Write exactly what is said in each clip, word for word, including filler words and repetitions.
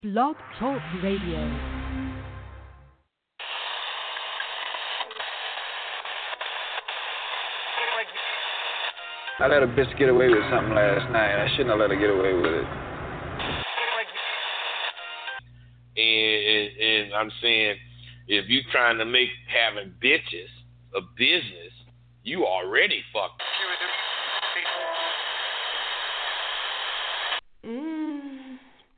Blog Talk Radio. I let a bitch get away with something last night. I shouldn't have let her get away with it. And, and, and I'm saying, if you trying to make having bitches a business, you already fucked. Mm.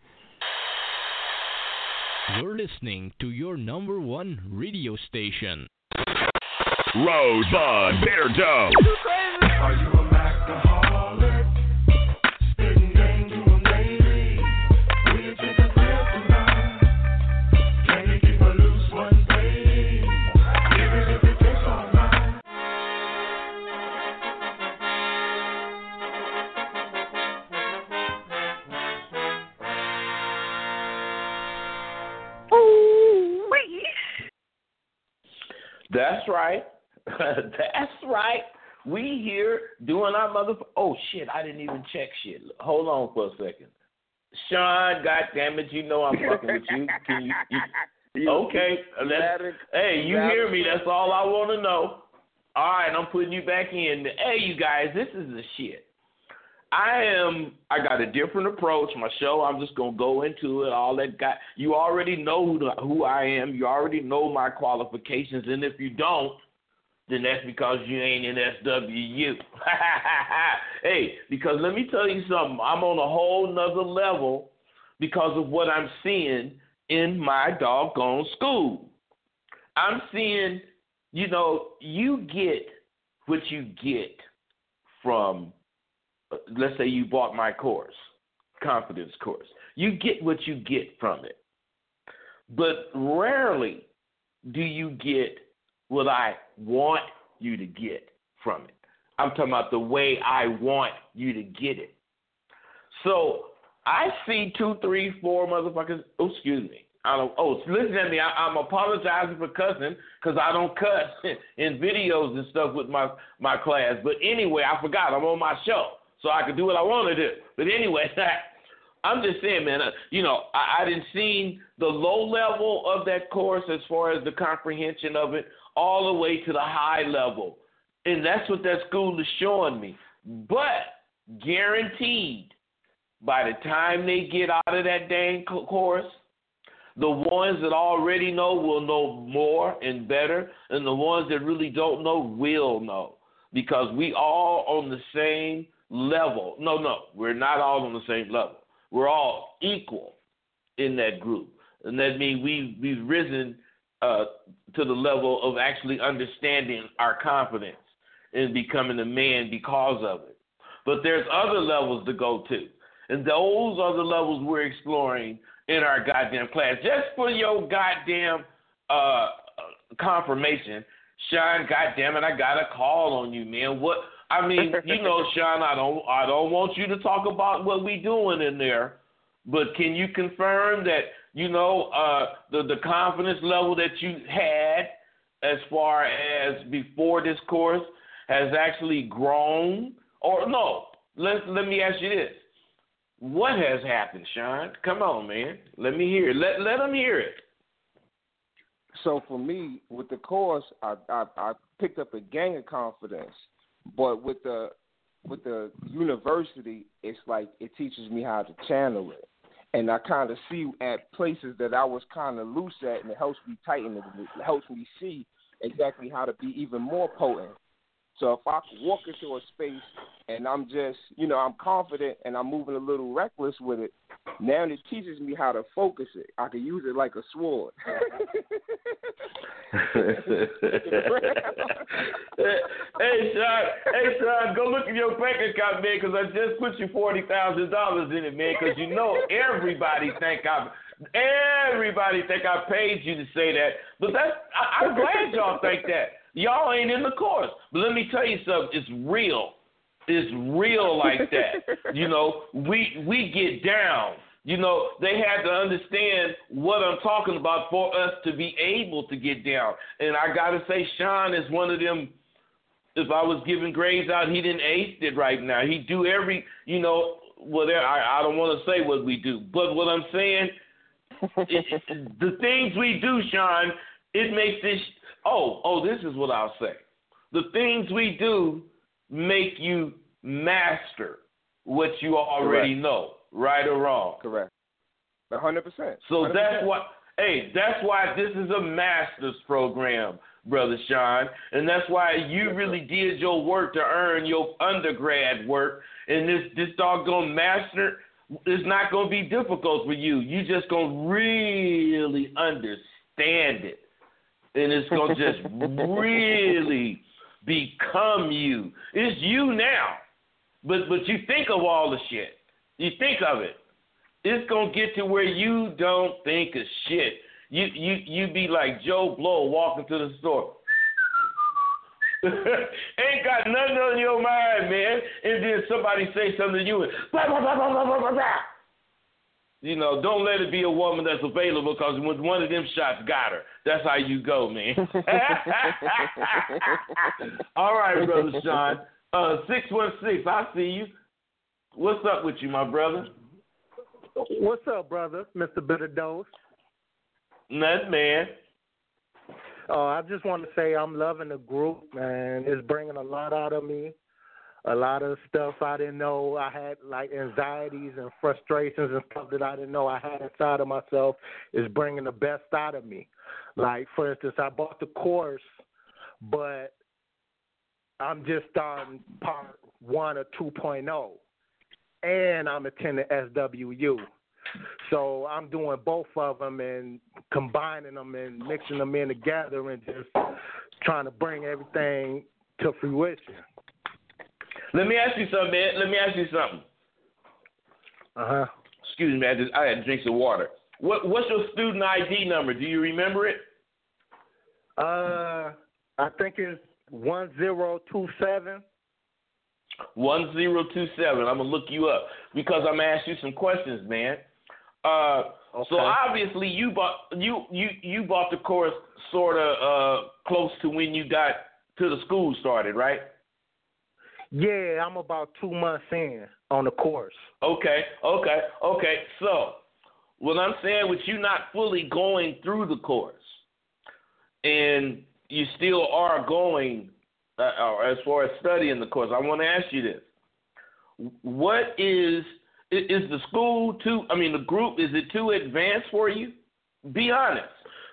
You're listening to your number one radio station. Rosebud Bitter Dough. Are you a Macaholic? Spitting game to a lady. Will you take a pill tonight? Can you keep her loose one day? Even if it takes all night. Ooh-wee. That's right. That's right. We here doing our mother. Oh shit! I didn't even check shit. Hold on for a second, Sean. God damn it! You know I'm fucking with you. Can you? you okay. Let's, hey, you hear me? That's all I want to know. All right, I'm putting you back in. Hey, you guys, this is the shit. I am. I got a different approach. My show. I'm just gonna go into it. All that guy. You already know who the, who I am. You already know my qualifications. And if you don't, then that's because you ain't in S W U. Hey, because let me tell you something. I'm on a whole nother level because of what I'm seeing in my doggone school. I'm seeing, you know, you get what you get from, uh, let's say you bought my course, confidence course. You get what you get from it. But rarely do you get what I want you to get from it. I'm talking about the way I want you to get it. So I see two, three, four motherfuckers. Oh, excuse me. I don't. Oh, listen at me. I, I'm apologizing for cussing because I don't cuss in videos and stuff with my my class. But anyway, I forgot. I'm on my show, so I can do what I want to do. But anyway. I'm just saying, man, uh, you know, I, I didn't see the low level of that course as far as the comprehension of it all the way to the high level. And that's what that school is showing me. But guaranteed, by the time they get out of that dang co- course, the ones that already know will know more and better, and the ones that really don't know will know. Because we all on the same level. No, no, we're not all on the same level. We're all equal in that group. And that means we, we've risen uh, to the level of actually understanding our confidence and becoming a man because of it. But there's other levels to go to. And those are the levels we're exploring in our goddamn class. Just for your goddamn uh, confirmation, Sean, goddamn it, I got a call on you, man. What? I mean, you know, Sean, I don't, I don't want you to talk about what we doing in there, but can you confirm that, you know, uh, the the confidence level that you had as far as before this course has actually grown? Or no, let let me ask you this: what has happened, Sean? Come on, man, let me hear it. Let let them hear it. So for me, with the course, I I, I picked up a gang of confidence. But with the with the university, it's like it teaches me how to channel it, and I kind of see at places that I was kind of loose at, and it helps me tighten it. It helps me see exactly how to be even more potent. So if I walk into a space and I'm just, you know, I'm confident and I'm moving a little reckless with it, now it teaches me how to focus it. I can use it like a sword. Hey, Sean, hey, Sean, go look at your bank account, man, because I just put you forty thousand dollars in it, man, because you know everybody think I everybody think I paid you to say that. But that's I, I'm glad y'all think that. Y'all ain't in the course. But let me tell you something. It's real. It's real like that. You know, we we get down. You know, they had to understand what I'm talking about for us to be able to get down. And I got to say, Sean is one of them. If I was giving grades out, he didn't ace it right now. He do every, you know, whatever. I, I don't want to say what we do. But what I'm saying, it, it, the things we do, Sean, it makes this. Oh, oh, this is what I'll say. The things we do make you master what you already Correct. know, right or wrong. Correct. A hundred percent. So one hundred percent. that's why. Hey, that's why this is a master's program, Brother Sean, and that's why you Yes, really did your work to earn your undergrad work. And this this doggone master is not going to be difficult for you. You just going to really understand it, and it's going to just really become you. It's you now, but but you think of all the shit. You think of it. It's gonna get to where you don't think of shit. You you you be like Joe Blow walking to the store. Ain't got nothing on your mind, man. And then somebody say something to you and blah, blah, blah, blah, blah, blah, blah. You know, don't let it be a woman that's available because when one of them shots got her. That's how you go, man. All right, Brother Sean. Uh, six one six, I see you. What's up with you, my brother? What's up, brother, Mister Bitter Dose? Nothing, man. Uh, I just want to say I'm loving the group, man. It's bringing a lot out of me. A lot of stuff I didn't know I had, like anxieties and frustrations and stuff that I didn't know I had inside of myself, is bringing the best out of me. Like, for instance, I bought the course, but I'm just starting part one or two point oh. And I'm attending S W U. So I'm doing both of them and combining them and mixing them in together and just trying to bring everything to fruition. Let me ask you something, man. Let me ask you something. Uh-huh. Excuse me, I, just, I had to drink some water. What, what's your student I D number? Do you remember it? Uh, I think it's one zero two seven. one zero two seven. I'm going to look you up because I'm going to ask you some questions, man. Uh, Okay. So obviously you bought you, you, you bought the course sort of uh, close to when you got to the school started, right? Yeah, I'm about two months in on the course. Okay, okay, okay. So what I'm saying with you not fully going through the course and you still are going uh, as far as studying the course, I want to ask you this. What is, is the school too, I mean the group, is it too advanced for you? Be honest.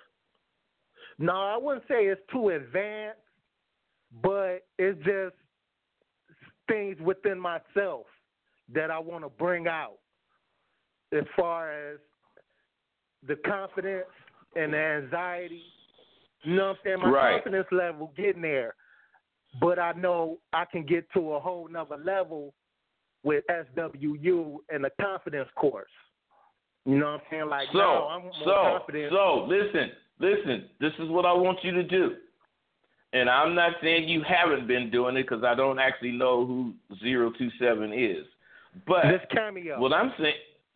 No, I wouldn't say it's too advanced, but it's just things within myself that I want to bring out as far as the confidence and the anxiety. You know what I'm saying? My Right. confidence level getting there, but I know I can get to a whole nother level with S W U and the confidence course. You know what I'm saying? Like, So, now I'm more so, confident. so, listen, listen, this is what I want you to do. And I'm not saying you haven't been doing it because I don't actually know who zero two seven is. But This Cameo. what I'm saying,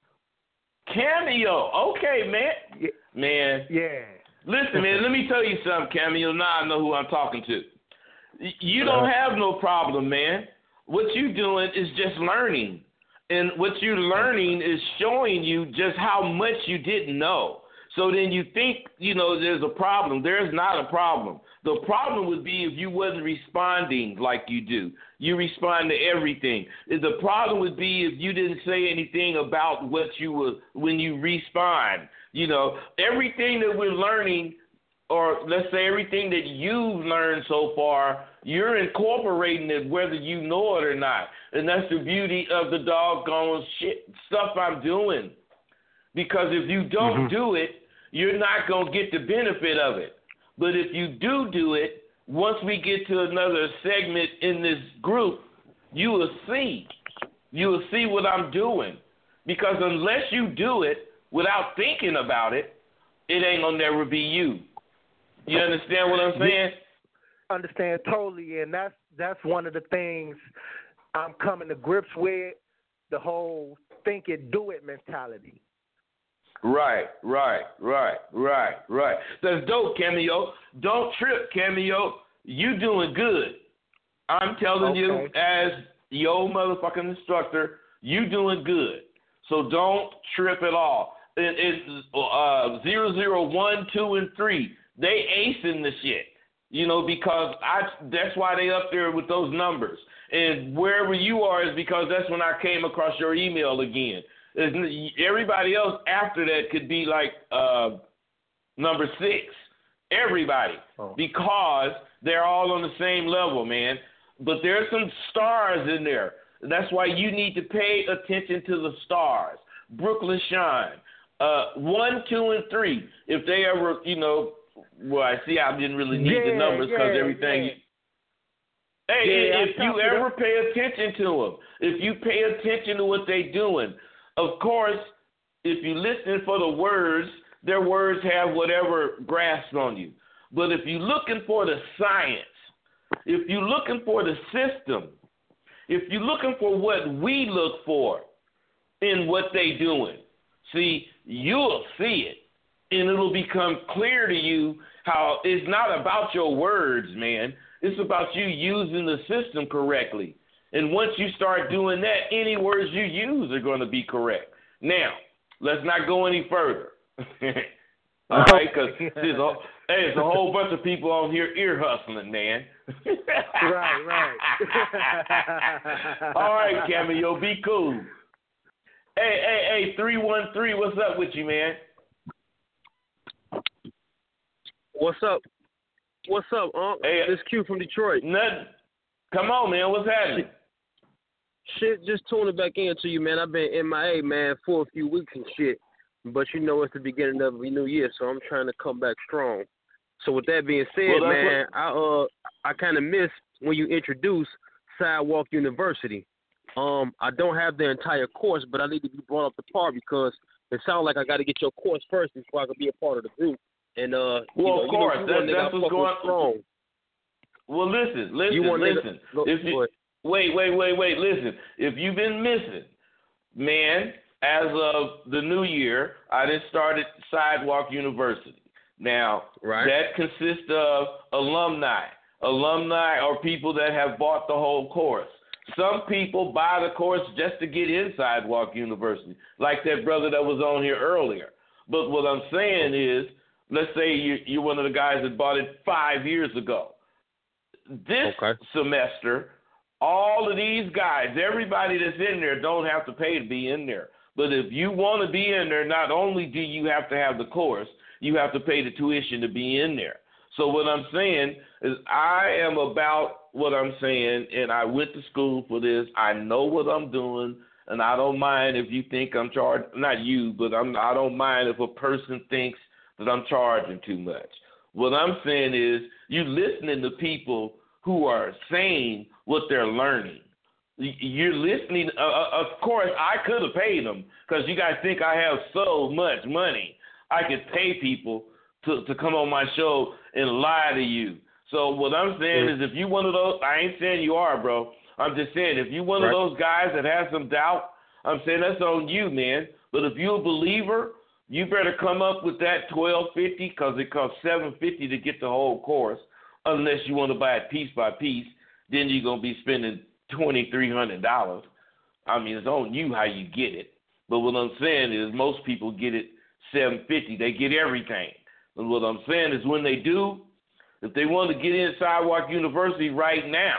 Cameo, okay, man. Yeah. Man, Yeah. listen, man, let me tell you something, Cameo. Now I know who I'm talking to. Y- You don't Uh-huh. have no problem, man. What you're doing is just learning. And what you're learning is showing you just how much you didn't know. So then you think, you know, there's a problem. There's not a problem. The problem would be if you wasn't responding like you do. You respond to everything. The problem would be if you didn't say anything about what you were when you respond. You know, everything that we're learning, or let's say everything that you've learned so far, you're incorporating it whether you know it or not. And that's the beauty of the doggone shit stuff I'm doing. Because if you don't Mm-hmm. do it, you're not going to get the benefit of it. But if you do do it, once we get to another segment in this group, you will see. You will see what I'm doing. Because unless you do it without thinking about it, it ain't going to never be you. You understand what I'm saying? Understand totally, and that's that's one of the things I'm coming to grips with, the whole think it, do it mentality. Right, right, right, right, right. That's dope, Cameo. Don't trip, Cameo. You doing good. I'm telling you, Okay. as your motherfucking instructor, you doing good. So don't trip at all. It, it, uh, zero zero one, two, and three. They acing the shit. You know, because I that's why they up there with those numbers. And wherever you are is because that's when I came across your email again. Everybody else after that could be like uh, number six. Everybody. Oh. Because they're all on the same level, man. But there's some stars in there. That's why you need to pay attention to the stars. Brooklyn Shine. Uh, one, two, and three. If they ever, you know, well, I see I didn't really need yeah, the numbers because yeah, everything. Yeah. Hey, yeah, if you ever pay attention to them, if you pay attention to what they're doing, of course, if you listen for the words, their words have whatever grasp on you. But if you're looking for the science, if you're looking for the system, if you're looking for what we look for in what they're doing, see, you'll see it. And it'll become clear to you how it's not about your words, man. It's about you using the system correctly. And once you start doing that, any words you use are going to be correct. Now, let's not go any further. All right, because there's a, hey, there's a whole bunch of people on here ear hustling, man. Right, right. All right, Cameo, be cool. Hey, hey, hey, three one three, what's up with you, man? What's up? What's up, Unc? Hey, this Q from Detroit. Nothing. Come on, man. What's happening? Shit, just tuning back in to you, man. I've been M I A, man, for a few weeks and shit. But you know it's the beginning of the new year, so I'm trying to come back strong. So with that being said, well, man, what... I uh I kind of missed when you introduced Sidewalk University. Um, I don't have the entire course, but I need to be brought up to par because it sounds like I got to get your course first before I can be a part of the group. And uh, well, you know, of course, you know, that, that's what's going on. Well, listen, listen, you listen. Go, if you, wait, wait, wait, wait. Listen, if you've been missing, man, as of the new year, I just started Sidewalk University. Now, right. that consists of alumni. Alumni are people that have bought the whole course. Some people buy the course just to get in Sidewalk University, like that brother that was on here earlier. But what I'm saying is, let's say you, you're one of the guys that bought it five years ago. This okay. semester, all of these guys, everybody that's in there don't have to pay to be in there. But if you want to be in there, not only do you have to have the course, you have to pay the tuition to be in there. So what I'm saying is I am about what I'm saying, and I went to school for this. I know what I'm doing, and I don't mind if you think I'm charged. Not you, but I'm, I don't mind if a person thinks that I'm charging too much. What I'm saying is you listening to people who are saying what they're learning. You're listening. Uh, of course, I could have paid them because you guys think I have so much money. I could pay people to, to come on my show and lie to you. So what I'm saying mm. is if you one of those, I ain't saying you are, bro. I'm just saying if you one right. of those guys that has some doubt, I'm saying that's on you, man. But if you're a believer, you better come up with that twelve fifty because it costs seven fifty to get the whole course. Unless you want to buy it piece by piece, then you're gonna be spending twenty three hundred dollars. I mean, it's on you how you get it. But what I'm saying is most people get it seven fifty. They get everything. And what I'm saying is when they do, if they want to get in Sidewalk University right now,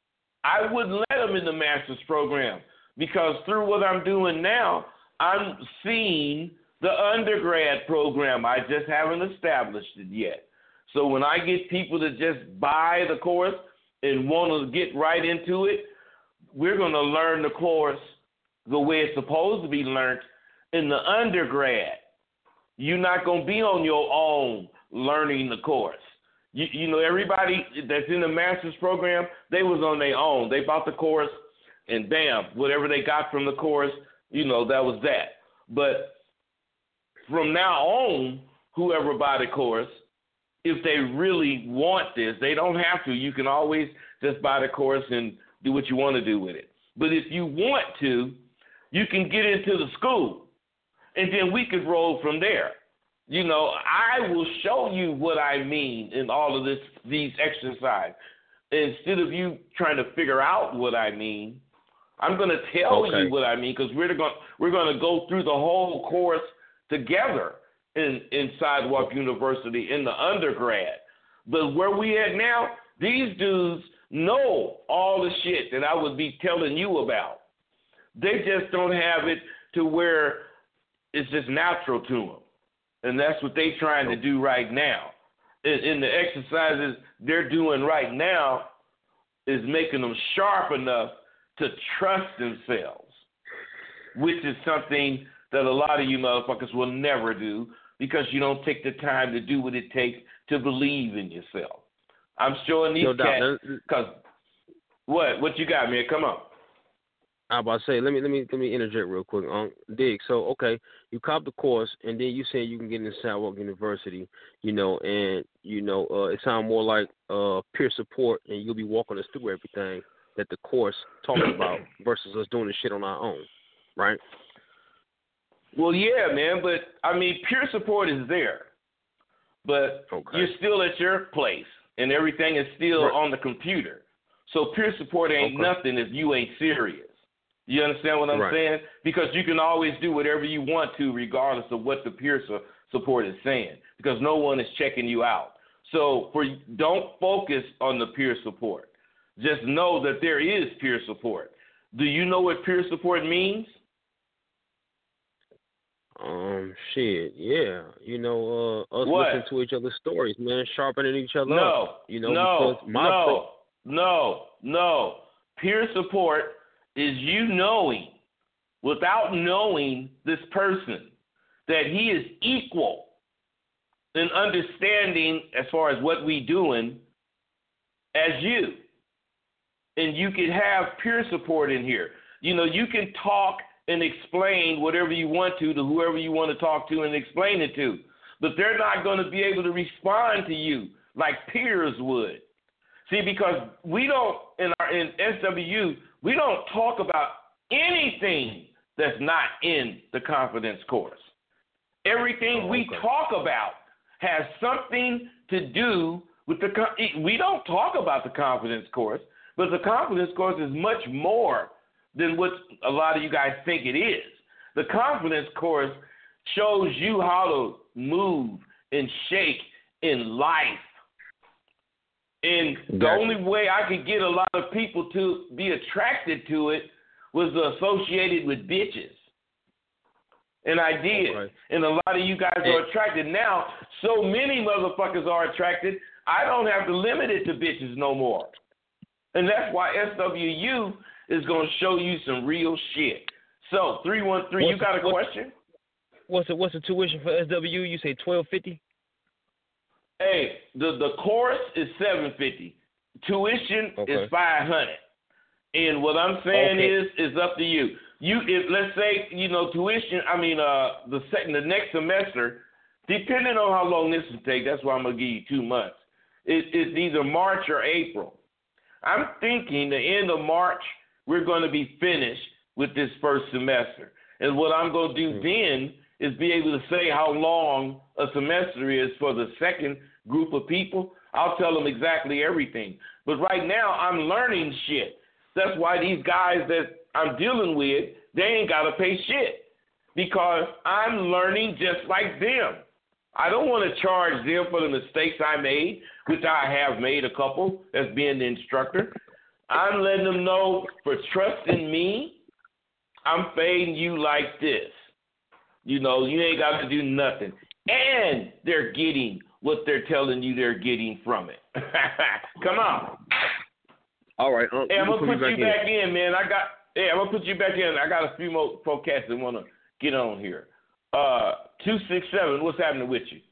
I wouldn't let them in the master's program because through what I'm doing now, I'm seeing the undergrad program. I just haven't established it yet. So when I get people to just buy the course and want to get right into it, we're going to learn the course the way it's supposed to be learned in the undergrad. You're not going to be on your own learning the course. You, you know, everybody that's in the master's program, they was on their own. They bought the course, and bam, whatever they got from the course, you know, that was that. But from now on, whoever buy the course, if they really want this, they don't have to. You can always just buy the course and do what you want to do with it. But if you want to, you can get into the school, and then we could roll from there. You know, I will show you what I mean in all of this, these exercises. Instead of you trying to figure out what I mean, I'm going to tell okay. you what I mean because we're going we're going to go through the whole course together. in, in Sidewalk University in the undergrad. But where we at now, these dudes know all the shit that I would be telling you about. They just don't have it to where it's just natural to them. And that's what they're trying to do right now. In, in the exercises they're doing right now is making them sharp enough to trust themselves, which is something that a lot of you motherfuckers will never do because you don't take the time to do what it takes to believe in yourself. I'm showing these No doubt. cats because what? What you got, man? Come on. I was about to say, let me let me let me interject real quick. Um, Dig. So okay, you cop the course, and then you say you can get into Sidewalk University, you know, and you know, uh, it sounds more like uh peer support, and you'll be walking us through everything that the course talks about versus us doing the shit on our own, right? Well, yeah, man, but I mean, peer support is there, but okay. you're still at your place, and everything is still right. on the computer. So peer support ain't okay. nothing if you ain't serious. You understand what I'm right. saying? Because you can always do whatever you want to regardless of what the peer su- support is saying because no one is checking you out. So for don't focus on the peer support. Just know that there is peer support. Do you know what peer support means? Um, shit, yeah. You know, uh, us what? listening to each other's stories, man, sharpening each other no, up. You know, no, because my no, thing- no, no. Peer support is you knowing, without knowing this person, that he is equal in understanding as far as what we doing as you. And you can have peer support in here. You know, you can talk and explain whatever you want to to whoever you want to talk to and explain it to. But they're not going to be able to respond to you like peers would. See, because we don't, in our in S W U, we don't talk about anything that's not in the confidence course. Everything oh, we okay. talk about has something to do with the, we don't talk about the confidence course, but the confidence course is much more than what a lot of you guys think it is. The confidence course shows you how to move and shake in life. And the gotcha. only way I could get a lot of people to be attracted to it was associated with bitches. And I did. Okay. And a lot of you guys are attracted. Now, so many motherfuckers are attracted, I don't have to limit it to bitches no more. And that's why S W U is going to show you some real shit. So, three one three, you got a what's, question? What's the, what's the tuition for S W U? You say twelve fifty? Hey, the, the course is seven fifty. Tuition okay. is five hundred. And what I'm saying okay. is, is up to you. You, if let's say, you know, tuition. I mean, uh, the second, the next semester, depending on how long this will take. That's why I'm gonna give you two months. It, it's either March or April. I'm thinking the end of March we're going to be finished with this first semester. And what I'm going to do mm-hmm. then is be able to say how long a semester is for the second group of people. I'll tell them exactly everything. But right now I'm learning shit. That's why these guys that I'm dealing with, they ain't got to pay shit because I'm learning just like them. I don't want to charge them for the mistakes I made, which I have made a couple as being the instructor. I'm letting them know for trusting me, I'm paying you like this. You know, you ain't got to do nothing. And they're getting what they're telling you they're getting from it. Come on. All right. Um, hey, I'm going to put you back, back in. in, man. I got, hey, I'm going to put you back in. I got a few more podcasts that want to get on here. Uh, two six seven, what's happening with you?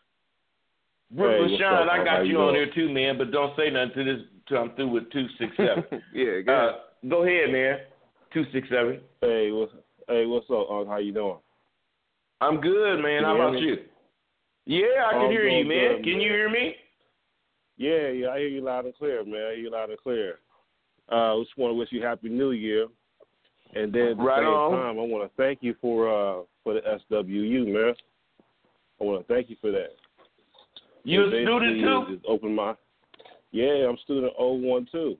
Brooklyn hey, Sean, I got you, you on here too, man, but don't say nothing to this till I'm through with two six seven. yeah, go uh, ahead. Go ahead, man. two six seven. Hey, what's hey, what's up, Unc? How you doing? I'm good, man. How about you? Yeah, I can I'm hear you, man. Good, can man. you hear me? Yeah, yeah, I hear you loud and clear, man. I hear you loud and clear. I uh, just want to wish you Happy New Year. And then at the right same on. time, I want to thank you for uh, for the S W U, man. I want to thank you for that. You a student too? Just open my. Yeah, I'm student oh one two.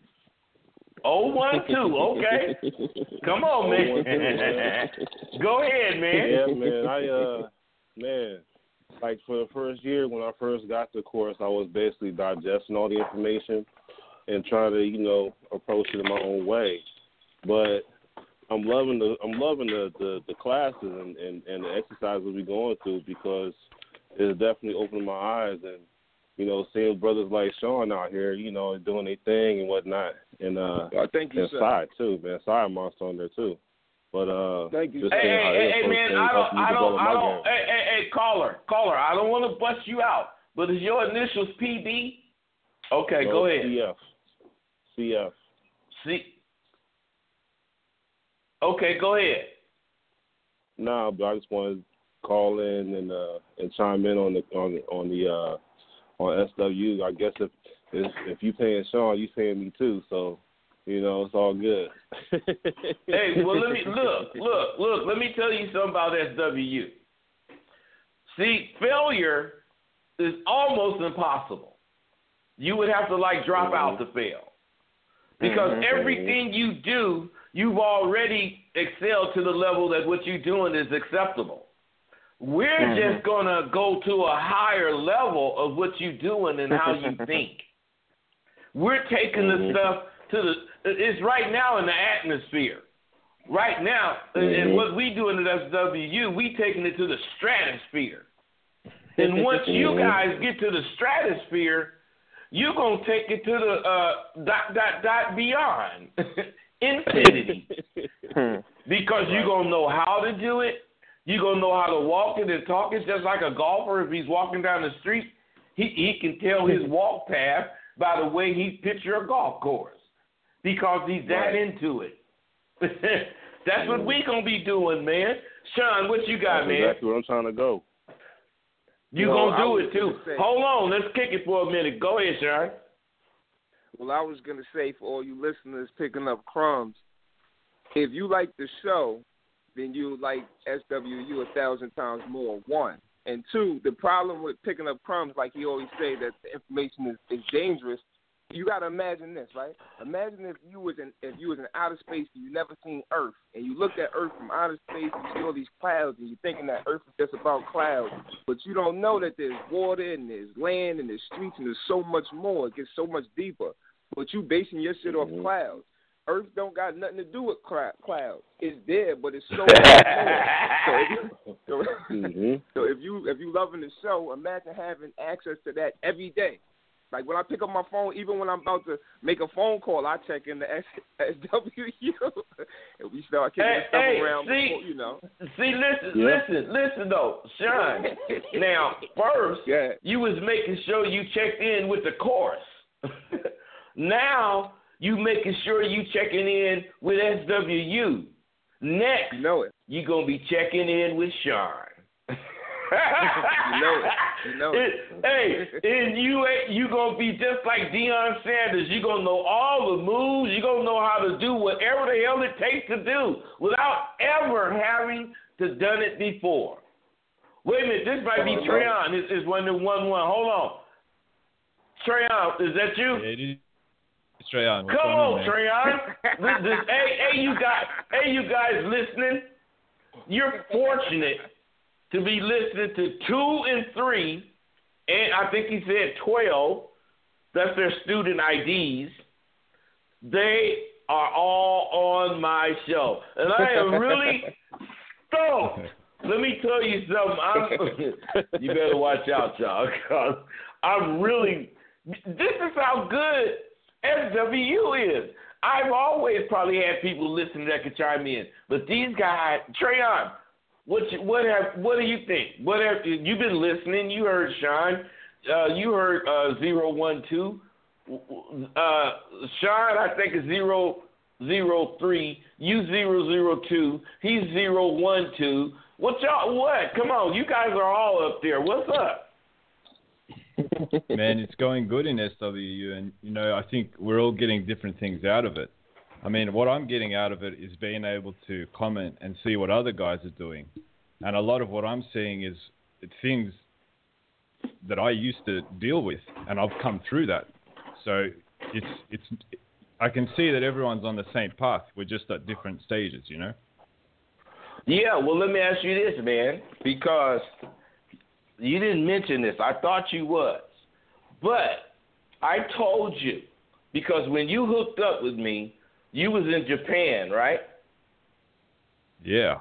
oh one two, okay. Come on, man. oh one two, man. Go ahead, man. Yeah, man. I uh, man, like for the first year when I first got the course, I was basically digesting all the information and trying to, you know, approach it in my own way. But I'm loving the I'm loving the, the, the classes and, and, and the exercises we're going through because it's definitely opening my eyes and, you know, seeing brothers like Sean out here, you know, doing their thing and whatnot. And uh I thank you, and sir. Side too, man. Side monster on there too. But uh thank you. just Hey, seeing how hey, they hey, approach man, things I helps don't, me I develop don't, my I don't, game. hey, hey, hey, caller, caller, I don't want to bust you out, but is your initials P D? Okay, No, go ahead. C F. C F. C. Okay, go ahead. Nah, but I just want to call in and uh and chime in on the on the on the uh on S W. I guess if if, if you paying Sean, you paying me too. So you know it's all good. Hey, well let me look, look, look. Let me tell you something about S W. See, failure is almost impossible. You would have to like drop mm-hmm. out to fail because mm-hmm. everything you do, you've already excelled to the level that what you're doing is acceptable. We're mm-hmm. just going to go to a higher level of what you're doing and how you think. We're taking mm-hmm. the stuff to the, it's right now in the atmosphere. Right now, mm-hmm. and what we do in the S W, we taking it to the stratosphere. And once you guys get to the stratosphere, you're going to take it to the uh, dot, dot, dot beyond. Infinity. Because you're going to know how to do it. You're going to know how to walk it and talk it. Just like a golfer, if he's walking down the street, he, he can tell his walk path by the way he picture a golf course because he's that right. into it. That's what we going to be doing, man. Sean, what you got, That's man? exactly where I'm trying to go. You well, going to do it, too. Say, Hold on. Let's kick it for a minute. Go ahead, Sean. Well, I was going to say for all you listeners picking up crumbs, if you like the show, then you like S W U a thousand times more, one. And two, the problem with picking up crumbs, like he always say that the information is, is dangerous, you got to imagine this, right? Imagine if you was in if you was in outer space and you never seen Earth, and you looked at Earth from outer space and you see all these clouds, and you're thinking that Earth is just about clouds, but you don't know that there's water and there's land and there's streets and there's so much more. It gets so much deeper. But you basing your shit off clouds. Earth don't got nothing to do with clouds. It's there, but it's so much more. So if, you, so, mm-hmm. so if you if you loving the show, imagine having access to that every day. Like when I pick up my phone, even when I'm about to make a phone call, I check in the S W U and we start kicking hey, stuff hey, around. See, before, you know. See, listen, yeah. listen, listen though, Sean. Now, first, yeah. you was making sure you checked in with the chorus. Now you making sure you checking in with S W U. Next, you know it. You gonna be checking in with Sean. You know it. You know it. it. Hey, and you you gonna be just like Deion Sanders. You gonna know all the moves. You gonna know how to do whatever the hell it takes to do without ever having to done it before. Wait a minute, this might be Treyon. This is one one one. Hold on, Treyon, is that you? Yeah, it is. It's Treyon. Come on, Treyon. this, this, hey, hey, you guys, hey, you guys listening? You're fortunate to be listening to two and three, and I think he said twelve. That's their student I Ds. They are all on my show, and I am really stoked. Let me tell you something. I'm, you better watch out, y'all, because I'm really. This is how good S W is. I've always probably had people listening that could chime in, but these guys, Treyon. What you, what have what do you think? What have you've been listening? You heard Sean. Uh, you heard uh, zero one two. Uh, Sean, I think is zero zero three. You zero zero two. He's zero one two. What y'all? What? Come on, you guys are all up there. What's up? Man, it's going good in S W U, and you know I think we're all getting different things out of it. I mean, what I'm getting out of it is being able to comment and see what other guys are doing. And a lot of what I'm seeing is things that I used to deal with, and I've come through that. So it's it's I can see that everyone's on the same path. We're just at different stages, you know? Yeah, well, let me ask you this, man, because You didn't mention this. I thought you was. But I told you, because when you hooked up with me, you was in Japan, right? Yeah.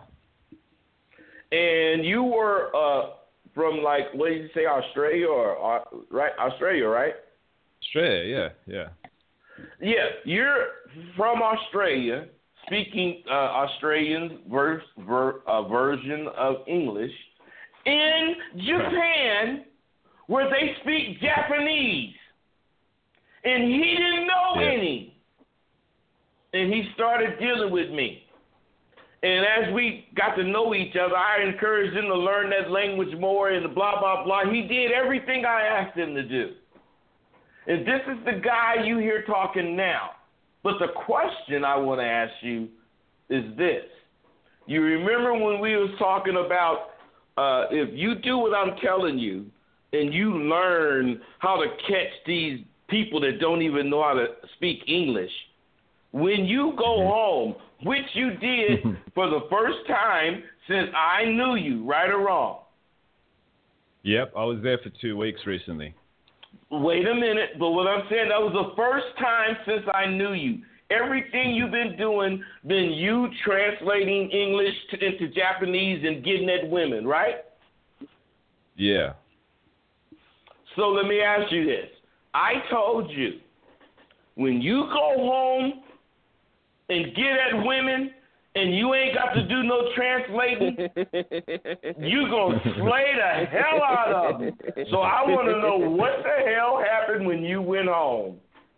And you were uh, from, like, what did you say, Australia or, uh, right? Australia, right? Australia, yeah, yeah. Yeah, you're from Australia, speaking uh, Australian ver- ver- uh, version of English, in Japan, where they speak Japanese. And he didn't know yeah. any. And he started dealing with me. And as we got to know each other, I encouraged him to learn that language more and blah, blah, blah. He did everything I asked him to do. And this is the guy you hear talking now. But the question I want to ask you is this. You remember when we was talking about uh, if you do what I'm telling you and you learn how to catch these people that don't even know how to speak English, when you go home, which you did for the first time since I knew you, right or wrong? Yep, I was there for two weeks recently. Wait a minute, but what I'm saying, that was the first time since I knew you. Everything you've been doing, been you translating English to, into Japanese and getting at women, right? Yeah. So let me ask you this. I told you, when you go home and get at women and you ain't got to do no translating, you going to slay the hell out of them. So I want to know what the hell happened when you went home.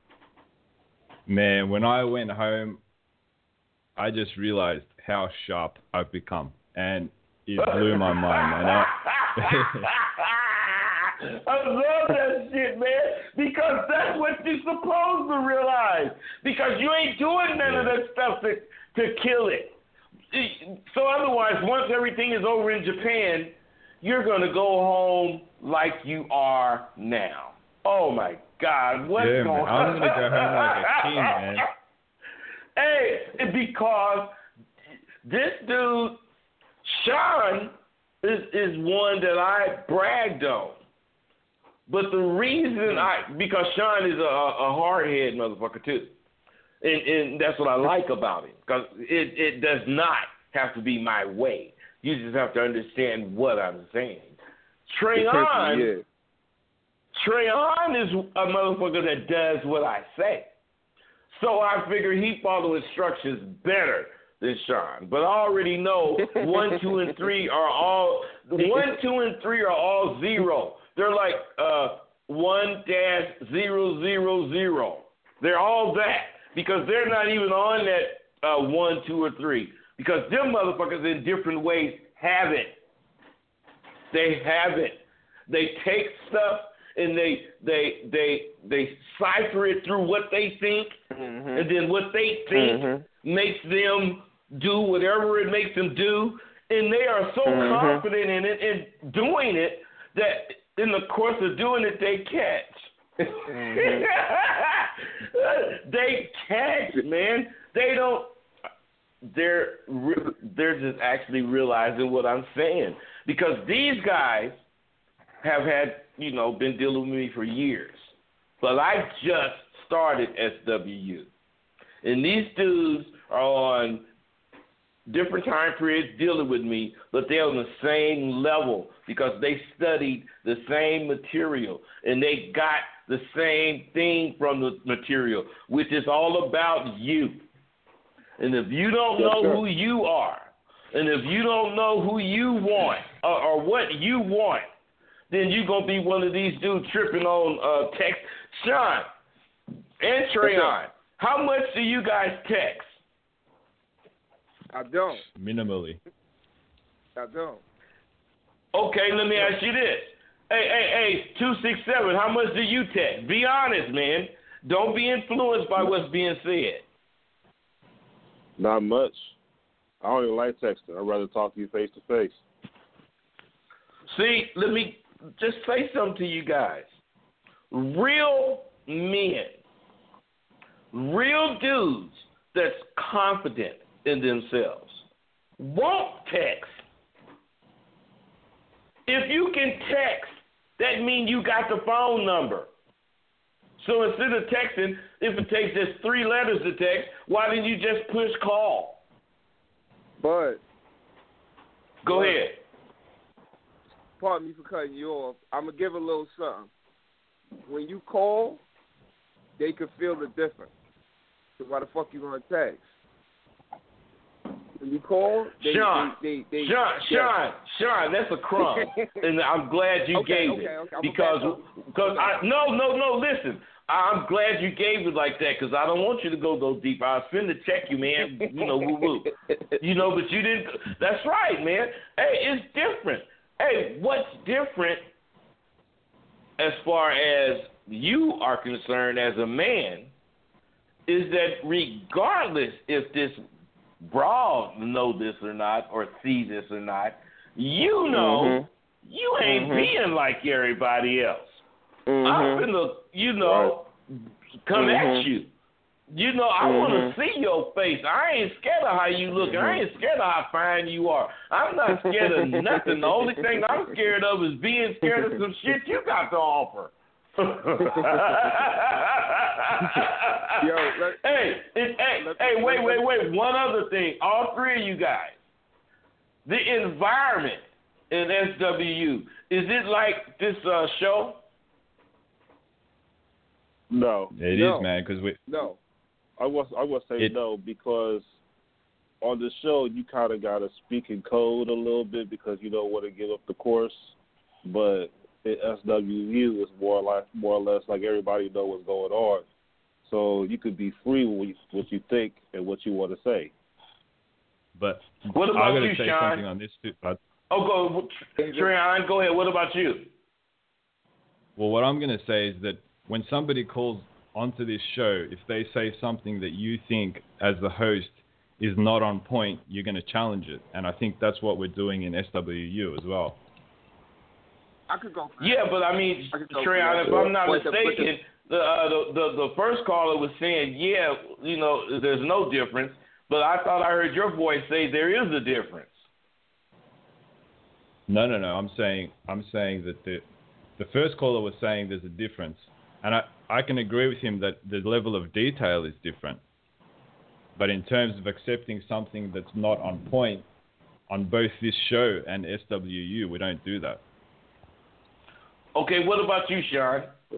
Man, when I went home, I just realized how sharp I've become. And it blew my mind, man. I love that shit, man, because that's what you're supposed to realize. Because you ain't doing none of that stuff to, to kill it. So otherwise, once everything is over in Japan, you're going to go home like you are now. Oh, my God. What's yeah, going on? I'm going to go home like a king, man. Hey, because this dude, Sean, is, is one that I bragged on. But the reason I, because Sean is a, a hard-head motherfucker too. And, and that's what I like about him. Because it, it does not have to be my way. You just have to understand what I'm saying. Trayon, yeah. Trayon is a motherfucker that does what I say. So I figure he follows instructions better than Sean. But I already know one, two, and three are all, one, two, and three are all zero. They're like uh, one dash zero zero zero. They're all that because they're not even on that uh, one, two, or three. Because them motherfuckers in different ways have it. They have it. They take stuff and they they they they cipher it through what they think, mm-hmm. and then what they think mm-hmm. makes them do whatever it makes them do, and they are so mm-hmm. confident in it and doing it that. In the course of doing it, they catch. Mm-hmm. They catch, man. They don't. They're they're just actually realizing what I'm saying because these guys have had, you know, been dealing with me for years, but I just started S W U, and these dudes are on different time periods dealing with me, but they're on the same level because they studied the same material and they got the same thing from the material, which is all about you. And if you don't know who you are, and if you don't know who you want or, or what you want, then you're going to be one of these dudes tripping on uh, text. Sean and Trayon, how much do you guys text? I don't. Minimally. I don't. Okay, let me ask you this. Hey, hey, hey, two six seven, how much do you text? Be honest, man. Don't be influenced by what's being said. Not much. I don't even like texting. I'd rather talk to you face to face. See, let me just say something to you guys. Real men, real dudes that's confident in themselves won't text. If you can text, that means you got the phone number. So instead of texting, if it takes just three letters to text, why didn't you just push call? But go but, ahead. Pardon me for cutting you off. I'm gonna give a little something. When you call, they can feel the difference. So why the fuck you gonna text? When you call, they, Sean, they, they, they, Sean, yeah. Sean, Sean, that's a crumb, and I'm glad you okay, gave okay, it okay, because okay. because I no no no listen. I'm glad you gave it like that because I don't want you to go go deep. I was finna check you, man. You know, woo woo. You know, but you didn't. That's right, man. Hey, it's different. Hey, what's different as far as you are concerned as a man is that regardless if this broad know this or not or see this or not, you know mm-hmm. you ain't mm-hmm. being like everybody else. Mm-hmm. I'm gonna, you know, right. come mm-hmm. at you. You know, I mm-hmm. want to see your face. I ain't scared of how you look. Mm-hmm. I ain't scared of how fine you are. I'm not scared of nothing. The only thing I'm scared of is being scared of some shit you got to offer. Yo, let, hey, it, hey, let, hey, wait, wait, wait. One other thing. All three of you guys. The environment in S W U, is it like this uh, show? No. It no. is, man, because we... No. I was I would say it, no because on the show you kind of got to speak in code a little bit because you don't want to give up the course, but in S W U is more like more or less like everybody know what's going on, so you could be free with what you think and what you want to say. But what about I'm you, say Sean? Something on this too. But, oh, go, Treon, go ahead. What about you? Well, what I'm going to say is that when somebody calls onto this show, if they say something that you think as the host is not on point, you're going to challenge it. And I think that's what we're doing in S W U as well. I could go. For yeah, but I mean, Treon, if I'm not Wait, mistaken, the, uh, the the the first caller was saying, yeah, you know, there's no difference. But I thought I heard your voice say there is a difference. No, no, no. I'm saying I'm saying that the the first caller was saying there's a difference. And I, I can agree with him that the level of detail is different. But in terms of accepting something that's not on point on both this show and S W U, we don't do that. Okay, what about you, Sean?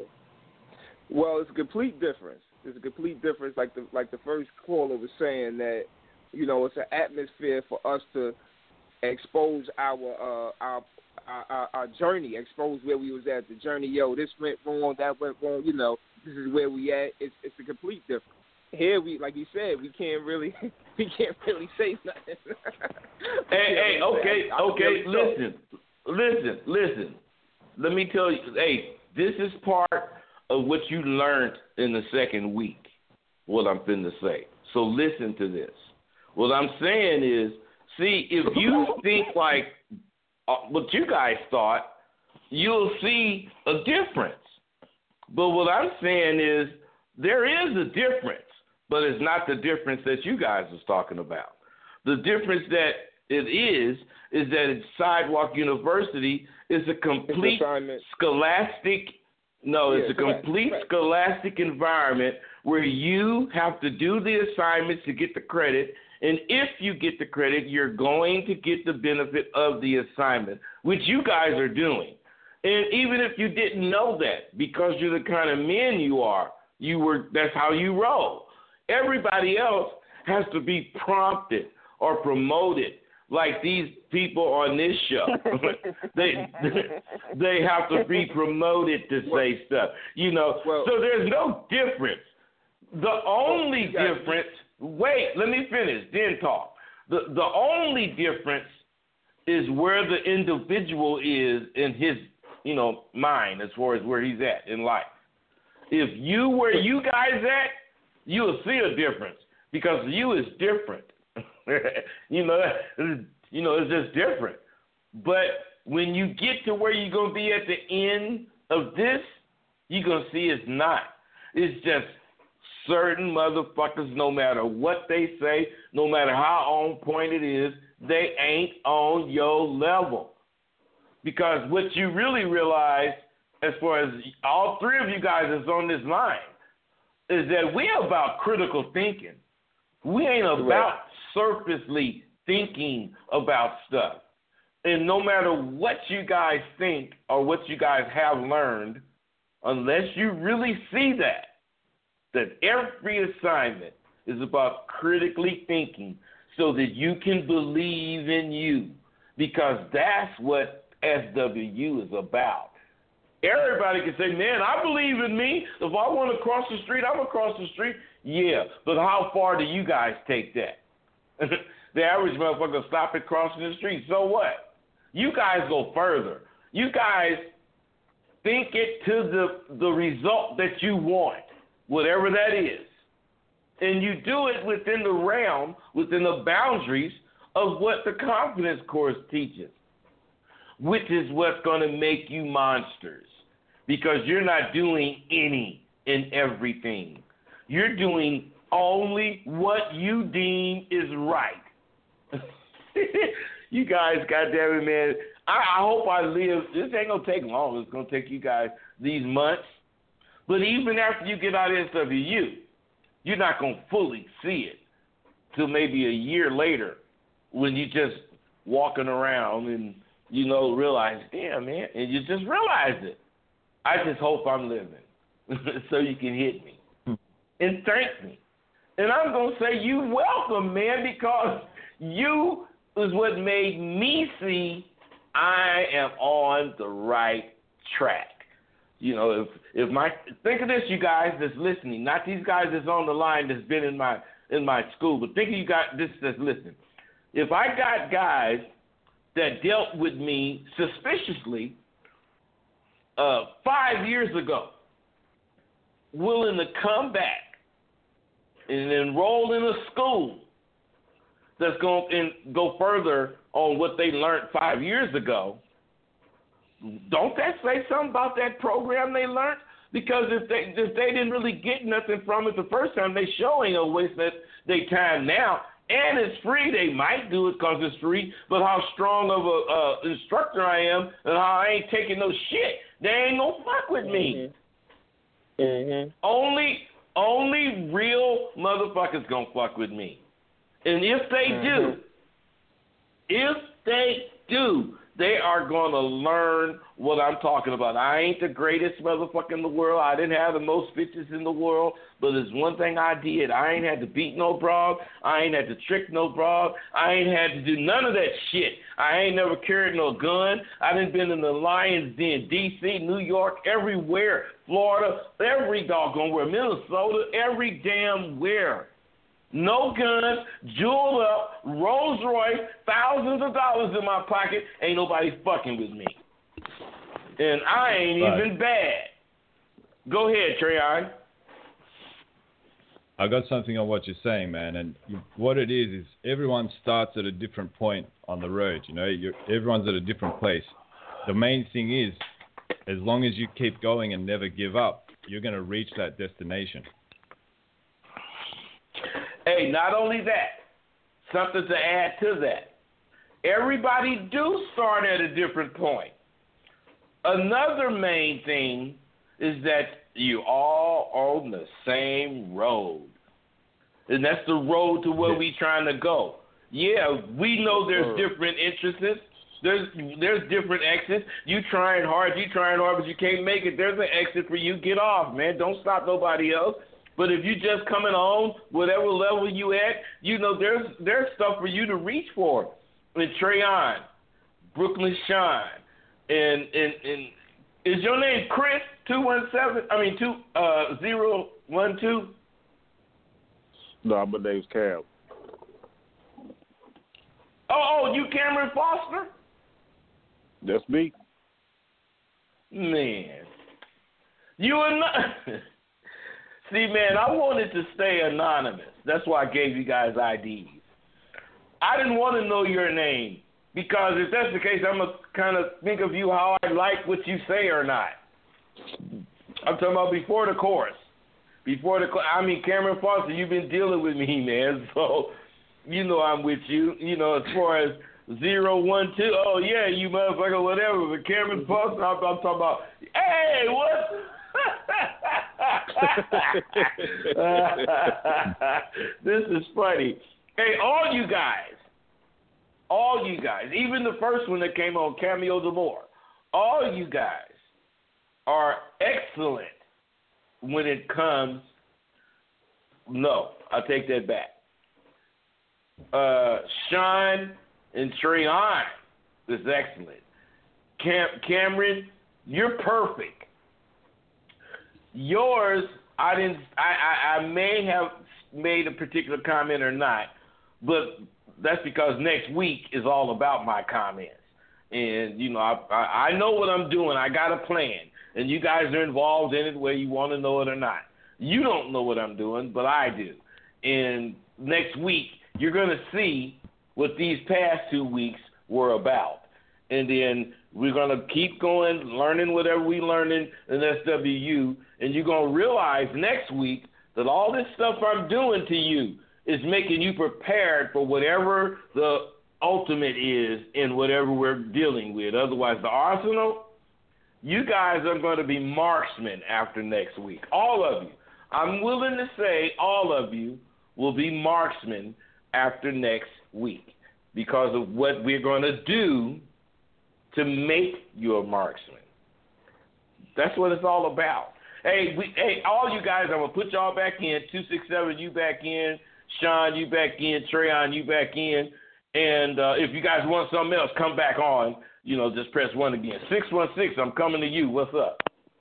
Well, it's a complete difference. It's a complete difference. Like the like the first caller was saying that, you know, it's an atmosphere for us to expose our uh, our Our, our, our journey, expose where we was at, the journey. Yo, this went wrong, that went wrong. You know, this is where we at. It's it's a complete difference. Here we, like you said, we can't really we can't really say nothing. hey, hey, okay, I, I okay. Listen, listen, listen. Let me tell you. Hey, this is part of what you learned in the second week. What I'm finna say. So listen to this. What I'm saying is, see, if you think like Uh, what you guys thought, you'll see a difference. But what I'm saying is there is a difference, but it's not the difference that you guys was talking about. The difference that it is is that at Sidewalk University is a complete scholastic. No, yeah, it's a correct, complete correct. scholastic environment where you have to do the assignments to get the credit. And if you get the credit, you're going to get the benefit of the assignment, which you guys are doing. And even if you didn't know that, because you're the kind of men you are, you were that's how you roll. Everybody else has to be prompted or promoted, like these people on this show. they they have to be promoted to say stuff, you know. Well, so there's no difference. The only well, difference. Wait, let me finish, then talk. The the only difference is where the individual is in his, you know, mind as far as where he's at in life. If you where you guys at, you'll see a difference because you is different. you know, you know, it's just different. But when you get to where you're gonna be at the end of this, you're gonna see it's not. It's just certain motherfuckers, no matter what they say, no matter how on point it is, they ain't on your level. Because what you really realize, as far as all three of you guys is on this line, is that we're about critical thinking. We ain't about surfacely thinking about stuff. And no matter what you guys think or what you guys have learned, unless you really see that, that every assignment is about critically thinking so that you can believe in you, because that's what S W U is about. Everybody can say, man, I believe in me. If I want to cross the street, I'm going to cross the street. Yeah, but how far do you guys take that? The average motherfucker stop at crossing the street. So what? You guys go further. You guys think it to the, the result that you want, whatever that is. And you do it within the realm, within the boundaries of what the confidence course teaches, which is what's going to make you monsters, because you're not doing any and everything. You're doing only what you deem is right. You guys, goddamn it, man. I, I hope I live. This ain't going to take long. It's going to take you guys these months. But even after you get out of S W U, you're not going to fully see it till maybe a year later when you just walking around and, you know, realize, damn, man, and you just realize it. I just hope I'm living so you can hit me and thank me. And I'm going to say you welcome, man, because you is what made me see I am on the right track. You know, if if my think of this, you guys that's listening, not these guys that's on the line that's been in my in my school, but think of you guys this that's listening. If I got guys that dealt with me suspiciously uh, five years ago, willing to come back and enroll in a school that's going to go further on what they learned five years ago, don't that say something about that program they learned? Because if they if they didn't really get nothing from it the first time, they sure ain't gonna waste that they time now. And it's free. They might do it because it's free, but how strong of a uh, instructor I am and how I ain't taking no shit, they ain't gonna fuck with me. Mm-hmm. Mm-hmm. Only only real motherfuckers gonna fuck with me. And if they mm-hmm. do, if they do, they are going to learn what I'm talking about. I ain't the greatest motherfucker in the world. I didn't have the most bitches in the world, but there's one thing I did. I ain't had to beat no broad. I ain't had to trick no broad. I ain't had to do none of that shit. I ain't never carried no gun. I done been in the Lions Den, D C, New York, everywhere, Florida, every doggone where, Minnesota, every damn where. No guns, jeweled up, Rolls Royce, thousands of dollars in my pocket. Ain't nobody fucking with me. And I ain't right. even bad. Go ahead, Trayon. I got something on what you're saying, man. And you, what it is, is everyone starts at a different point on the road. You know, you're, everyone's at a different place. The main thing is, as long as you keep going and never give up, you're going to reach that destination. Hey, not only that, something to add to that. Everybody do start at a different point. Another main thing is that you all on the same road. And that's the road to where we trying to go. Yeah, we know there's different interests. There's there's different exits. You trying hard, you trying hard, but you can't make it. There's an exit for you. Get off, man. Don't stop nobody else. But if you just coming on, whatever level you at, you know, there's there's stuff for you to reach for. And Trayon, Brooklyn Sean, and and and is your name Chris two one seven? I mean two uh zero one two. No, my name's Cam. Oh, oh, you Cameron Foster? That's me. Man, you are not. See, man, I wanted to stay anonymous. That's why I gave you guys I Ds. I didn't want to know your name because if that's the case, I'm going to kind of think of you how I like what you say or not. I'm talking about before the course. Before the, I mean, Cameron Foster, you've been dealing with me, man, so you know I'm with you. You know, as far as zero one two. Oh, yeah, you motherfucker, whatever. But Cameron Foster, I'm, I'm talking about, hey, what? This is funny. Hey, all you guys, all you guys, even the first one that came on, Cameo Demore, all you guys are excellent when it comes. No, I take that back. Uh, Sean and Treyon is excellent. Cam- Cameron, you're perfect. Yours, I didn't. I, I, I may have made a particular comment or not, but that's because next week is all about my comments. And you know, I, I, I know what I'm doing. I got a plan, and you guys are involved in it, whether you want to know it or not. You don't know what I'm doing, but I do. And next week, you're going to see what these past two weeks were about. And then we're going to keep going, learning whatever we learning in S W U. And you're going to realize next week that all this stuff I'm doing to you is making you prepared for whatever the ultimate is in whatever we're dealing with. Otherwise, the arsenal, you guys are going to be marksmen after next week. All of you. I'm willing to say all of you will be marksmen after next week because of what we're going to do to make you a marksman. That's what it's all about. Hey, we, hey, all you guys, I'm going to put y'all back in. two six seven, you back in. Sean, you back in. Treyon, you back in. And uh, if you guys want something else, come back on. You know, just press one again. six one six, I'm coming to you. What's up?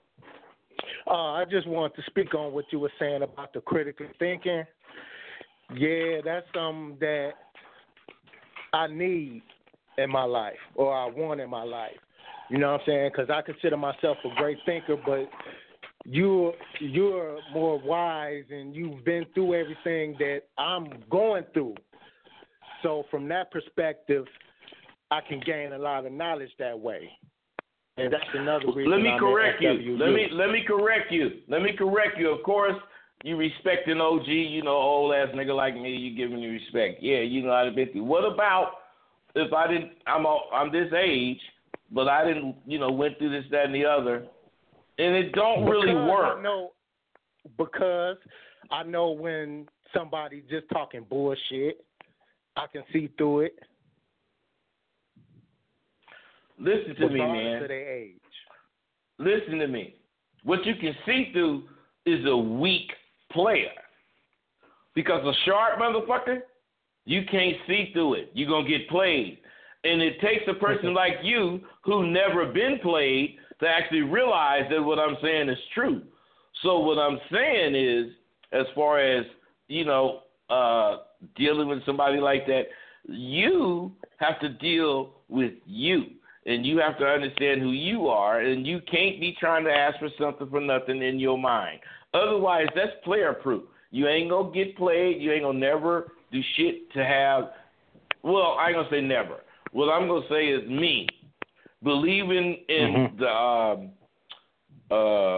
Uh, I just wanted to speak on what you were saying about the critical thinking. Yeah, that's something that I need in my life, or I want in my life. You know what I'm saying? Because I consider myself a great thinker, but you're, you're more wise and you've been through everything that I'm going through. So from that perspective, I can gain a lot of knowledge that way. And that's another reason. Let me I'm correct in you. Let me let me correct you. Let me correct you. Of course, you respect an O G, you know, old ass nigga like me. You giving me respect. Yeah, you know I've been through. What about if I didn't? I'm all, I'm this age, but I didn't, you know, went through this, that, and the other, and it don't because really work. I know, because I know when somebody just talking bullshit, I can see through it. Listen to me, man. To their age. Listen to me. What you can see through is a weak player. Because a sharp motherfucker, you can't see through it. You're going to get played. And it takes a person like you who never been played to actually realize that what I'm saying is true. So what I'm saying is, as far as, you know, uh, dealing with somebody like that, you have to deal with you. And you have to understand who you are, and you can't be trying to ask for something for nothing in your mind. Otherwise, that's player proof. You ain't going to get played. You ain't going to never do shit to have, well, I ain't going to say never. What I'm going to say is me, believing in mm-hmm. the, um, uh,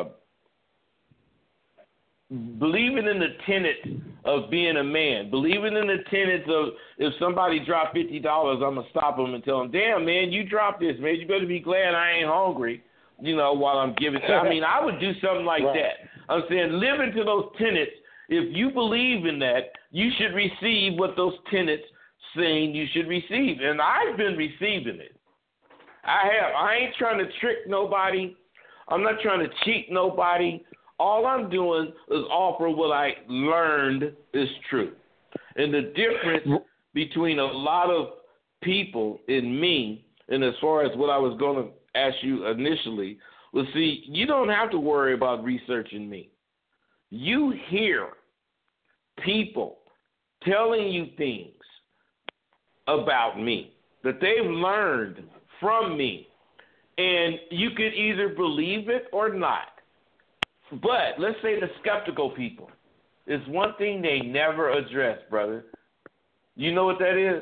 believing in the tenets of being a man, believing in the tenets of if somebody dropped fifty dollars, I'm going to stop them and tell them, damn, man, you dropped this, man. You better be glad I ain't hungry, you know, while I'm giving. I mean, I would do something like right. that. I'm saying live into those tenets. If you believe in that, you should receive what those tenets saying you should receive. And I've been receiving it. I have. I ain't trying to trick nobody. I'm not trying to cheat nobody. All I'm doing is offer what I learned is true. And the difference between a lot of people and me, and as far as what I was going to ask you initially, was see, you don't have to worry about researching me. You hear people telling you things about me that they've learned from me, and you could either believe it or not. But let's say the skeptical people, it's one thing they never address, brother. You know what that is?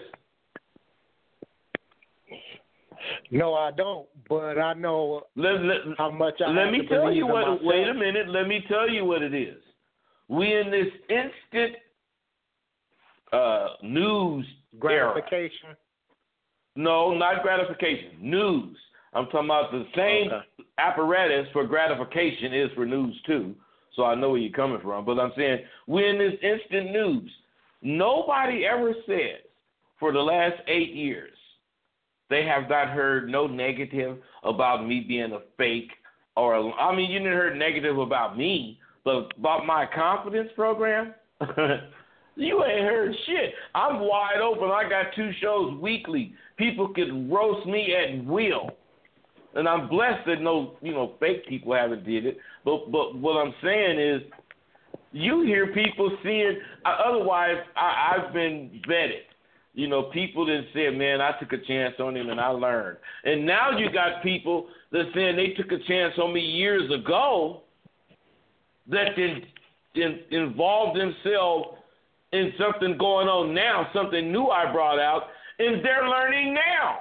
No, I don't. But I know let, let, how much I Let have me to tell you in what. myself. Wait a minute. Let me tell you what it is. We in this instant uh, news gratification. era. No, not gratification. News. I'm talking about the same okay. apparatus for gratification is for news too. So I know where you're coming from. But I'm saying we're in this instant news. Nobody ever says for the last eight years they have not heard no negative about me being a fake or a, I mean you didn't heard negative about me, but about my confidence program. You ain't heard shit. I'm wide open. I got two shows weekly. People can roast me at will. And I'm blessed that no, you know, fake people haven't did it. But but what I'm saying is you hear people seeing, uh, otherwise I, I've been vetted. You know, people that said, man, I took a chance on him and I learned. And now you got people that saying they took a chance on me years ago that in, in, involved themselves in something going on now, something new I brought out, and they're learning now.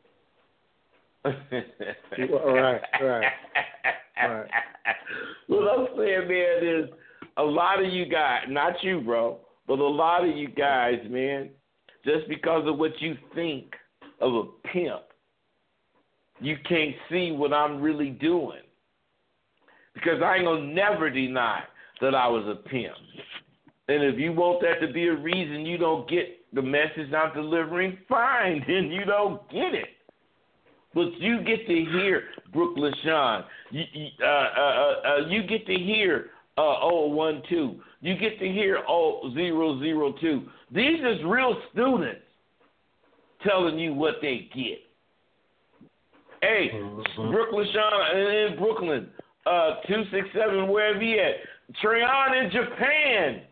right, right, right. What I'm saying, man, is a lot of you guys, not you, bro, but a lot of you guys, man, just because of what you think of a pimp, you can't see what I'm really doing. Because I ain't gonna never deny that I was a pimp. And if you want that to be a reason you don't get the message I'm delivering, fine, then you don't get it. But you get to hear Brooklyn Sean. You, uh, uh, uh, you get to hear uh, oh one two. You get to hear oh zero zero two. These is real students telling you what they get. Hey, mm-hmm. Brooklyn Sean in Brooklyn, uh, two six seven, wherever he at. Treyon in Japan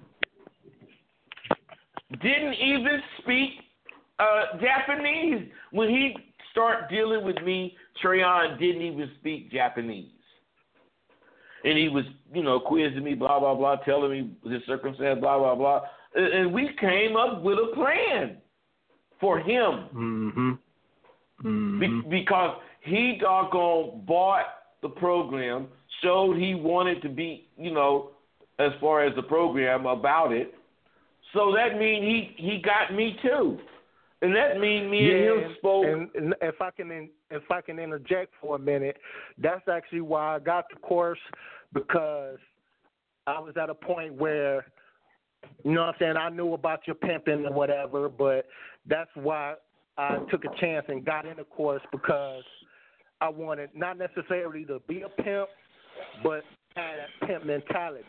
didn't even speak uh, Japanese. When he started dealing with me, Treyon didn't even speak Japanese. And he was, you know, quizzing me, blah, blah, blah, telling me his circumstance, blah, blah, blah. And, and we came up with a plan for him. Mm-hmm. Mm-hmm. Be- because he doggone bought the program, showed he wanted to be, you know, as far as the program about it. So that means he, he got me too. And that means me yeah, and him spoke. And, and if I can if I can interject for a minute, that's actually why I got the course, because I was at a point where, you know what I'm saying, I knew about your pimping and whatever, but that's why I took a chance and got in the course, because I wanted not necessarily to be a pimp, but had that pimp mentality.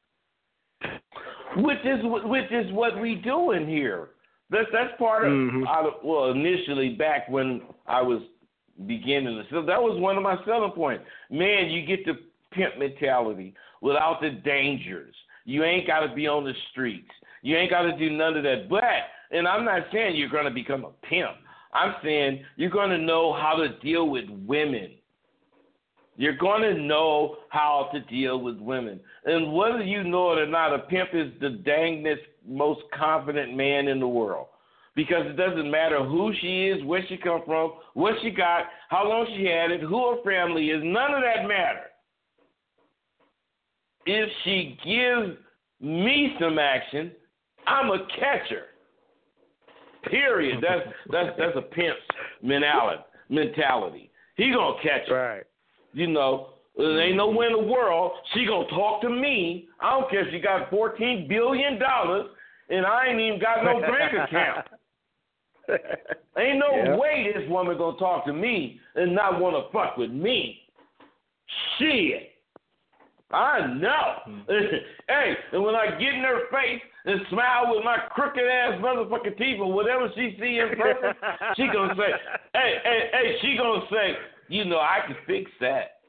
Which is which is what we doing here. That's that's part of, mm-hmm. out of well initially back when I was beginning to sell. That was one of my selling points. Man, you get the pimp mentality without the dangers. You ain't got to be on the streets. You ain't got to do none of that. But, and I'm not saying you're going to become a pimp. I'm saying you're going to know how to deal with women. You're going to know how to deal with women. And whether you know it or not, a pimp is the dangest, most confident man in the world. Because it doesn't matter who she is, where she come from, what she got, how long she had it, who her family is, none of that matters. If she gives me some action, I'm a catcher. Period. That's that's that's a pimp's mentality. Mentality. He gonna catch her. Right. You know, there ain't no way in the world she gonna talk to me. I don't care if she got fourteen billion dollars and I ain't even got no bank account. Ain't no yeah. way this woman gonna talk to me and not want to fuck with me. Shit. I know. Hey, and when I get in her face and smile with my crooked ass motherfucking teeth or whatever she see in person, she gonna say, hey, hey, hey, she gonna say, you know, I can fix that.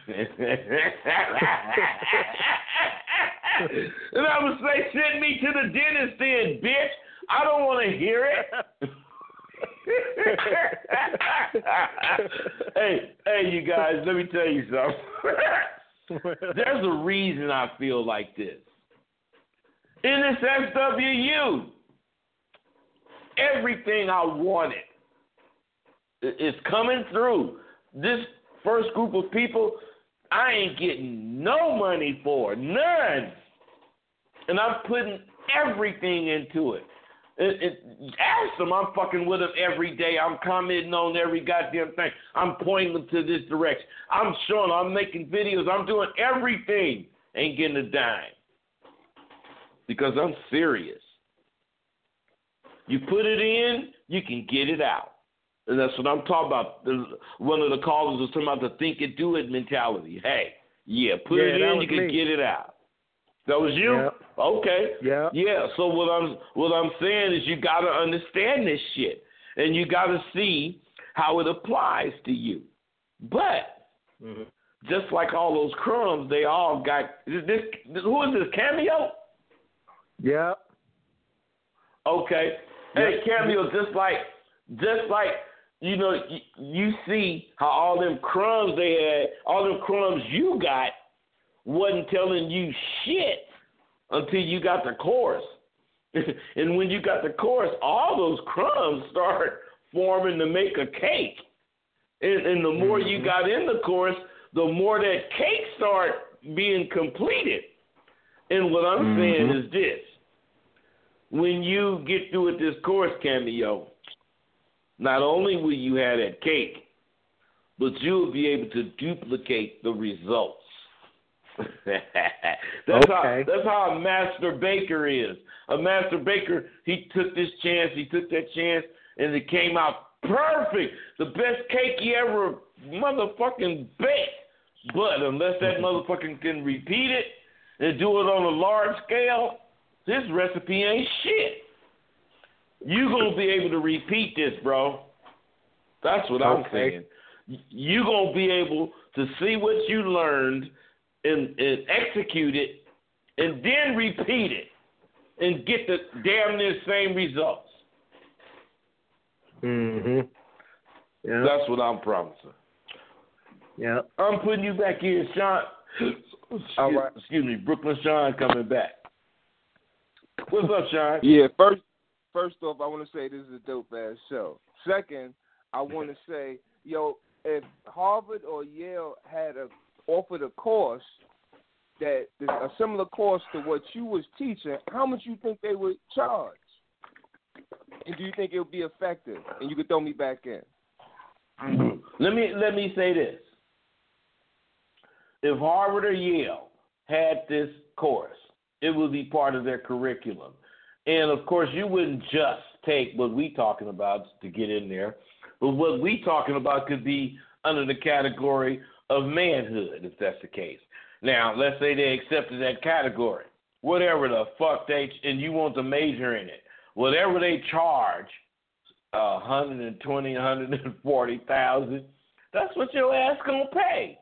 And I would say, send me to the dentist then, bitch. I don't want to hear it. hey, hey, you guys, let me tell you something. There's a reason I feel like this. In this S W U, everything I wanted is coming through. This first group of people, I ain't getting no money for, none. And I'm putting everything into it. It, it, ask them. I'm fucking with them every day. I'm commenting on every goddamn thing. I'm pointing them to this direction. I'm showing them. I'm making videos. I'm doing everything. Ain't getting a dime. Because I'm serious. You put it in, you can get it out. And that's what I'm talking about. There's, one of the callers was talking about the think it, do it mentality. Hey, yeah, put yeah, it in, you can me. get it out. That was you? Yep. Okay. Yeah. Yeah. So what I'm what I'm saying is you gotta understand this shit. And you gotta see how it applies to you. But mm-hmm. just like all those crumbs, they all got this, this who is this, Cameo? Yeah. Okay. Hey, Cameo, just like just like you know, you, you see how all them crumbs they had, all them crumbs you got wasn't telling you shit until you got the course. And when you got the course, all those crumbs start forming to make a cake. And, and the more mm-hmm. you got in the course, the more that cake start being completed. And what I'm mm-hmm. saying is this. When you get through with this course, Cameo, not only will you have that cake, but you'll be able to duplicate the results. that's okay. how that's how a master baker is. A master baker, he took this chance, he took that chance, and it came out perfect. The best cake he ever motherfucking baked. But unless that motherfucker can repeat it and do it on a large scale, this recipe ain't shit. You gonna be able to repeat this, bro. That's what I'm okay. saying. You gonna be able to see what you learned and, and execute it, and then repeat it, and get the damn near same results. Mhm. Yeah. That's what I'm promising. Yeah. I'm putting you back here, Sean. Excuse, All right. excuse me, Brooklyn Sean coming back. What's up, Sean? Yeah, first first off, I want to say this is a dope-ass show. Second, I want to say, yo, if Harvard or Yale had a, offered a course that is a similar course to what you was teaching, how much you think they would charge? And do you think it would be effective? And you could throw me back in. Let me let me say this. If Harvard or Yale had this course, it would be part of their curriculum. And, of course, you wouldn't just take what we talking about to get in there, but what we talking about could be under the category of manhood, if that's the case. Now, let's say they accepted that category. Whatever the fuck they, and you want to major in it, whatever they charge, uh, one hundred twenty thousand dollars, one hundred forty thousand dollars, that's what your ass gonna pay.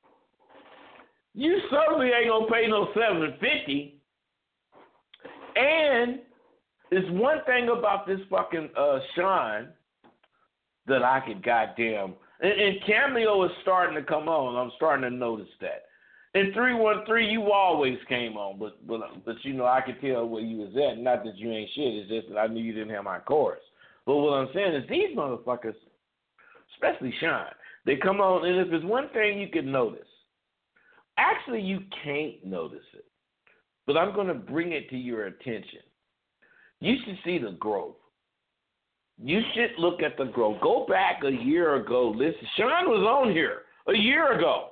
You certainly ain't gonna pay no seven hundred fifty dollars. And it's one thing about this fucking uh, Sean that I could goddamn, and, and Cameo is starting to come on. I'm starting to notice that. In three one three, you always came on, but but but you know I could tell where you was at. Not that you ain't shit. It's just that I knew you didn't have my chorus. But what I'm saying is these motherfuckers, especially Sean, they come on, and if there's one thing you can notice, actually you can't notice it, but I'm going to bring it to your attention. You should see the growth. You should look at the growth. Go back a year ago. Listen, Sean was on here a year ago.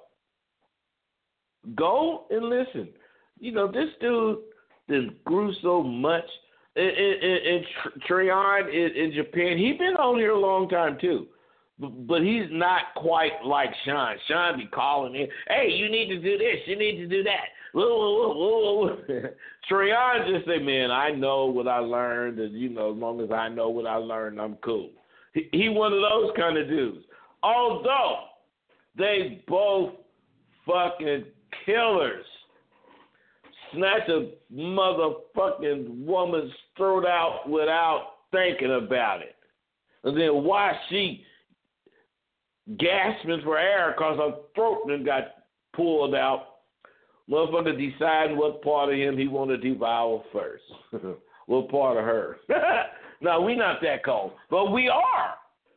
Go and listen. You know, this dude that grew so much. And, and, and Treyon in, in Japan, he's been on here a long time too. But, but he's not quite like Sean. Sean be calling in, hey, you need to do this, you need to do that. Whoa, whoa, whoa, whoa. Treyon just say, man, I know what I learned, and, you know, as long as I know what I learned, I'm cool. He, he one of those kind of dudes. Although they both fucking killers. Snatch a motherfucking woman's throat out without thinking about it. And then why she gasping for air because her throat then got pulled out. Motherfucker deciding what part of him he want to devour first. What part of her? No, we not that cold. But we are.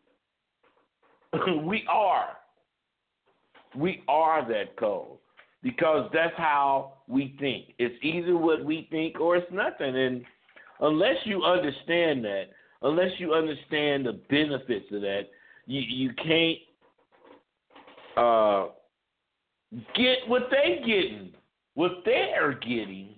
we are. We are that cold. Because that's how we think. It's either what we think or it's nothing. And unless you understand that, unless you understand the benefits of that, you you can't uh, get what they getting. What they are getting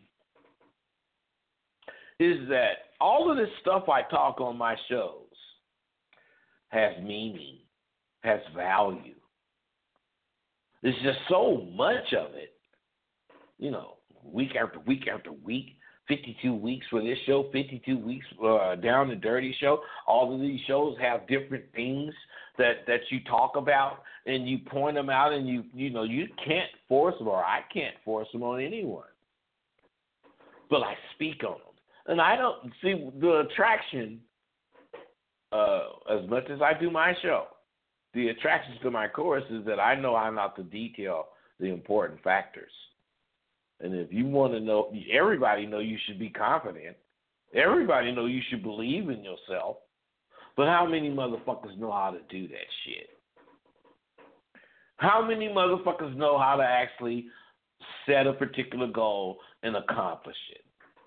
is that all of this stuff I talk on my shows has meaning, has value. There's just so much of it. You know, week after week after week, fifty-two weeks for this show, fifty-two weeks uh, Down and Dirty show. All of these shows have different things that, that you talk about, and you point them out, and you you know you can't force them, or I can't force them on anyone. But I speak on them. And I don't see the attraction, uh, as much as I do my show, the attractions to my course is that I know I'm not to detail the important factors. And if you want to know, everybody know you should be confident. Everybody know you should believe in yourself. But how many motherfuckers know how to do that shit? How many motherfuckers know how to actually set a particular goal and accomplish it?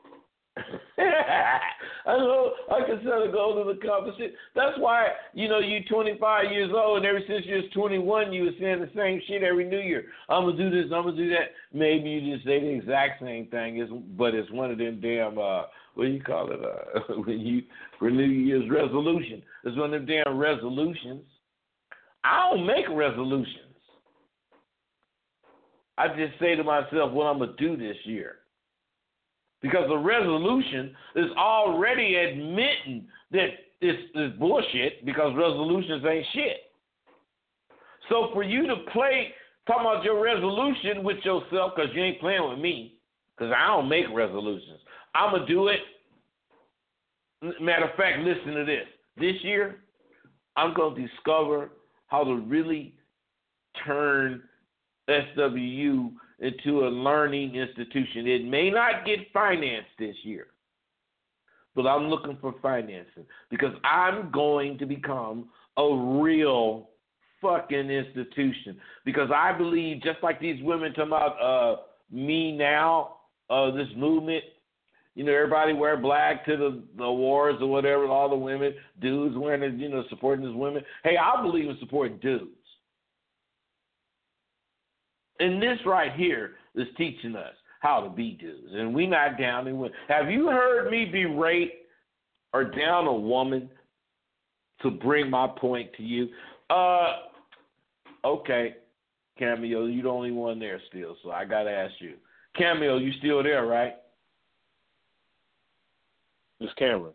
I know I can set a goal and accomplish it. That's why, you know, you twenty-five years old, and ever since you was twenty-one, you was saying the same shit every New Year. I'm going to do this, I'm going to do that. Maybe you just say the exact same thing, it's, but it's one of them damn, uh, what do you call it, uh, when you, for New Year's resolution. It's one of them damn resolutions. I don't make resolutions. I just say to myself what I'm going to do this year. Because the resolution is already admitting that it's, it's bullshit because resolutions ain't shit. So for you to play, talk about your resolution with yourself because you ain't playing with me, because I don't make resolutions. I'm going to do it. Matter of fact, listen to this. This year, I'm going to discover how to really turn S W U into a learning institution. It may not get financed this year, but I'm looking for financing because I'm going to become a real fucking institution. Because I believe, just like these women talking about uh, me now, uh, this movement, you know, everybody wear black to the, the awards or whatever, all the women, dudes wearing it, you know, supporting these women. Hey, I believe in supporting dudes. And this right here is teaching us how to be dudes. And we not down and win. Have you heard me berate or down a woman to bring my point to you? Uh, okay, Cameo, you the only one there still, so I got to ask you. Cameo, you still there, right? This Cameron.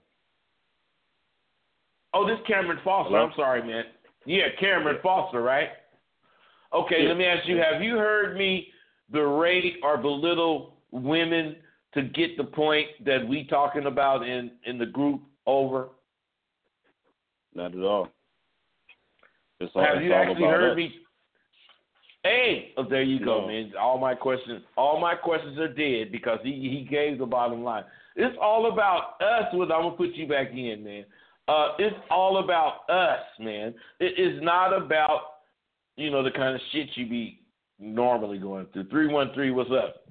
Oh, this Cameron Foster. Hello? I'm sorry, man. Yeah, Cameron Foster, right? Okay, let me ask you, have you heard me berate or belittle women to get the point that we talking about in, in the group over? Not at all. It's all, have it's you all actually about heard us. me? Hey, oh, there you go, No. man. All my questions, all my questions are dead because he, he gave the bottom line. It's all about us. With I'm gonna put you back in, man. Uh, it's all about us, man. It is not about, you know, the kind of shit you be normally going through. three one three, what's up?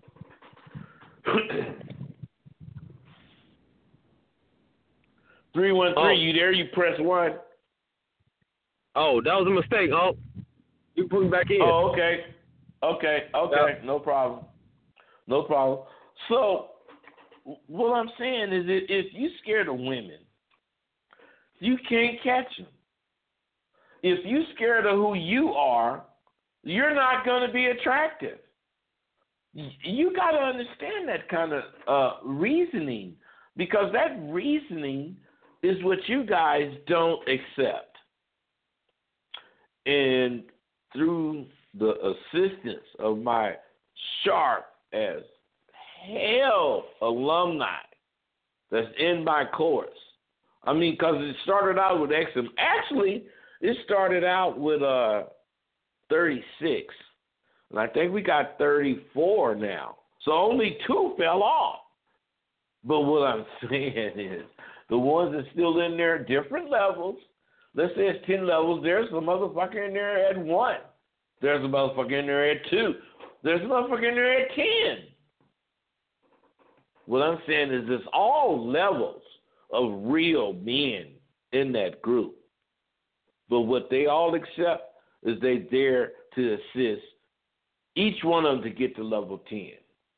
three one three, Oh. you there? You press one. Oh, that was a mistake. Oh, you put me back in. Oh, okay. Okay, okay, Yep. no problem. No problem. So, what I'm saying is that if you're scared of women, you can't catch them. If you're scared of who you are, you're not going to be attractive. You got to understand that kind of uh, reasoning, because that reasoning is what you guys don't accept. And through the assistance of my sharp as hell alumni that's in my course, I mean, because it started out with X M. Actually, it started out with uh, thirty-six, and I think we got thirty-four now. So only two fell off. But what I'm saying is, the ones that's still in there, different levels. Let's say it's ten levels. There's a motherfucker in there at one. There's a motherfucker in there at two. There's a motherfucker in there at ten. What I'm saying is there's all levels of real men in that group. But what they all accept is they dare to assist each one of them to get to level ten.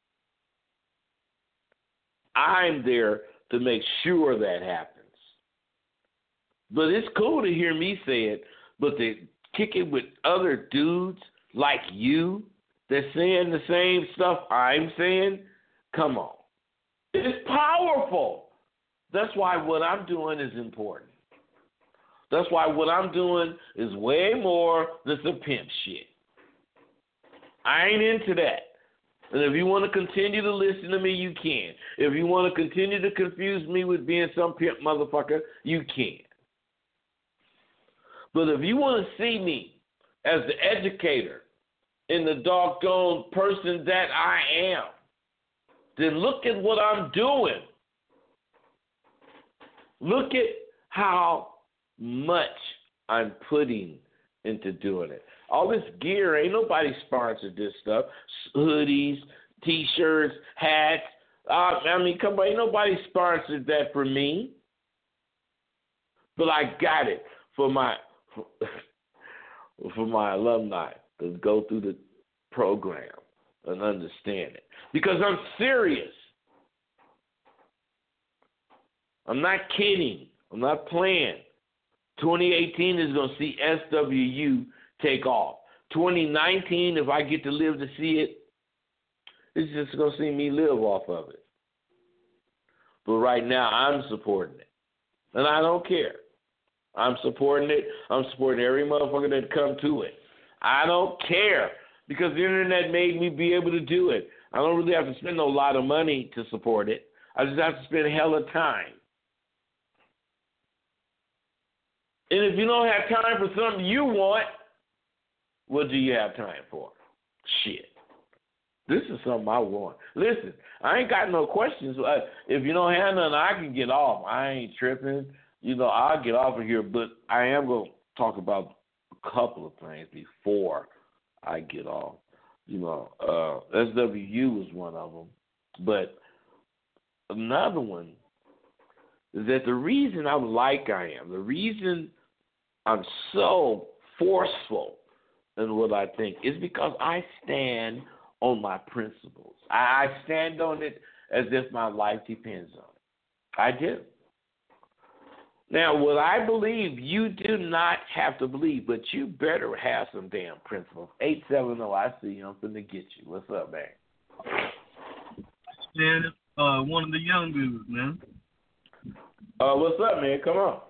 I'm there to make sure that happens. But it's cool to hear me say it, but to kick it with other dudes like you that's saying the same stuff I'm saying, come on. It's powerful. That's why what I'm doing is important. That's why what I'm doing is way more than some pimp shit. I ain't into that. And if you want to continue to listen to me, you can. If you want to continue to confuse me with being some pimp motherfucker, you can. But if you want to see me as the educator and the doggone person that I am, then look at what I'm doing. Look at how much I'm putting into doing it. All this gear, ain't nobody sponsored this stuff. Hoodies, T-shirts, hats. Uh, I mean, come on, ain't nobody sponsored that for me. But I got it for my for, for my alumni to go through the program and understand it. Because I'm serious. I'm not kidding. I'm not playing. twenty eighteen is going to see S W U take off. twenty nineteen, if I get to live to see it, it's just going to see me live off of it. But right now, I'm supporting it. And I don't care. I'm supporting it. I'm supporting every motherfucker that come to it. I don't care because the internet made me be able to do it. I don't really have to spend a lot of money to support it. I just have to spend a hell of time. And if you don't have time for something you want, what do you have time for? Shit. This is something I want. Listen, I ain't got no questions. If you don't have none, I can get off. I ain't tripping. You know, I'll get off of here, but I am going to talk about a couple of things before I get off. You know, uh, S W U was one of them. But another one is that the reason I'm like I am, the reason I'm so forceful in what I think is because I stand on my principles. I stand on it as if my life depends on it. I do. Now, what I believe, you do not have to believe, but you better have some damn principles. eight seven zero, I see you. I'm finna get you. What's up, man? Man, it's uh, one of the young dudes, man. Uh, what's up, man? Come on.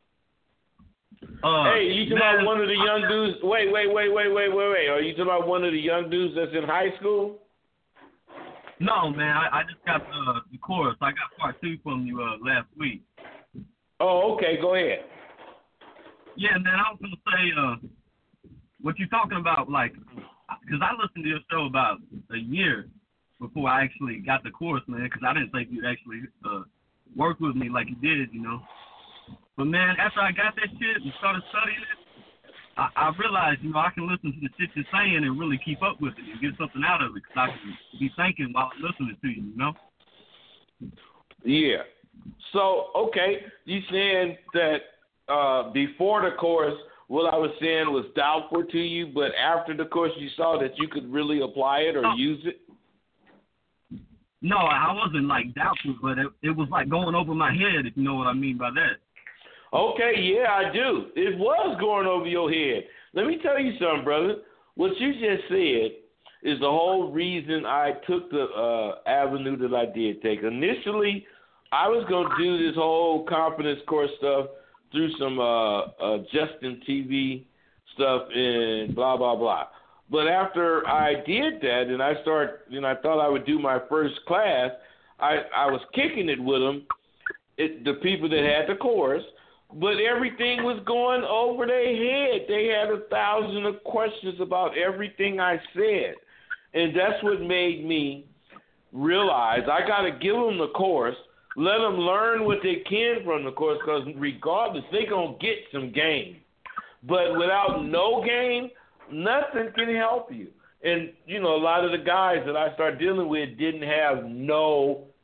Uh, hey, you talking man, about one of the young dudes? Wait, wait, wait, wait, wait, wait, wait. Are you talking about one of the young dudes that's in high school? No, man. I, I just got the, the chorus. I got part two from you uh, last week. Oh, okay. Go ahead. Yeah, man. I was gonna say uh, what you're talking about, like, because I listened to your show about a year before I actually got the chorus, man. Because I didn't think you'd actually uh, work with me like you did, you know. But, man, after I got that shit and started studying it, I, I realized, you know, I can listen to the shit you're saying and really keep up with it and get something out of it because I can be thinking while I'm listening to you, you know? Yeah. So, okay, you saying that uh, before the course, what I was saying was doubtful to you, but after the course you saw that you could really apply it or oh. use it? No, I wasn't, like, doubtful, but it, it was, like, going over my head, if you know what I mean by that. Okay, yeah, I do. It was going over your head. Let me tell you something, brother. What you just said is the whole reason I took the uh, avenue that I did take. Initially, I was going to do this whole confidence course stuff through some uh, uh, Justin T V stuff and blah, blah, blah. But after I did that and I start, and I thought I would do my first class, I, I was kicking it with them, it, the people that had the course. But everything was going over their head. They had a thousand of questions about everything I said. And that's what made me realize I got to give them the course, let them learn what they can from the course, because regardless, they're going to get some game. But without no game, nothing can help you. And, you know, a lot of the guys that I started dealing with didn't have no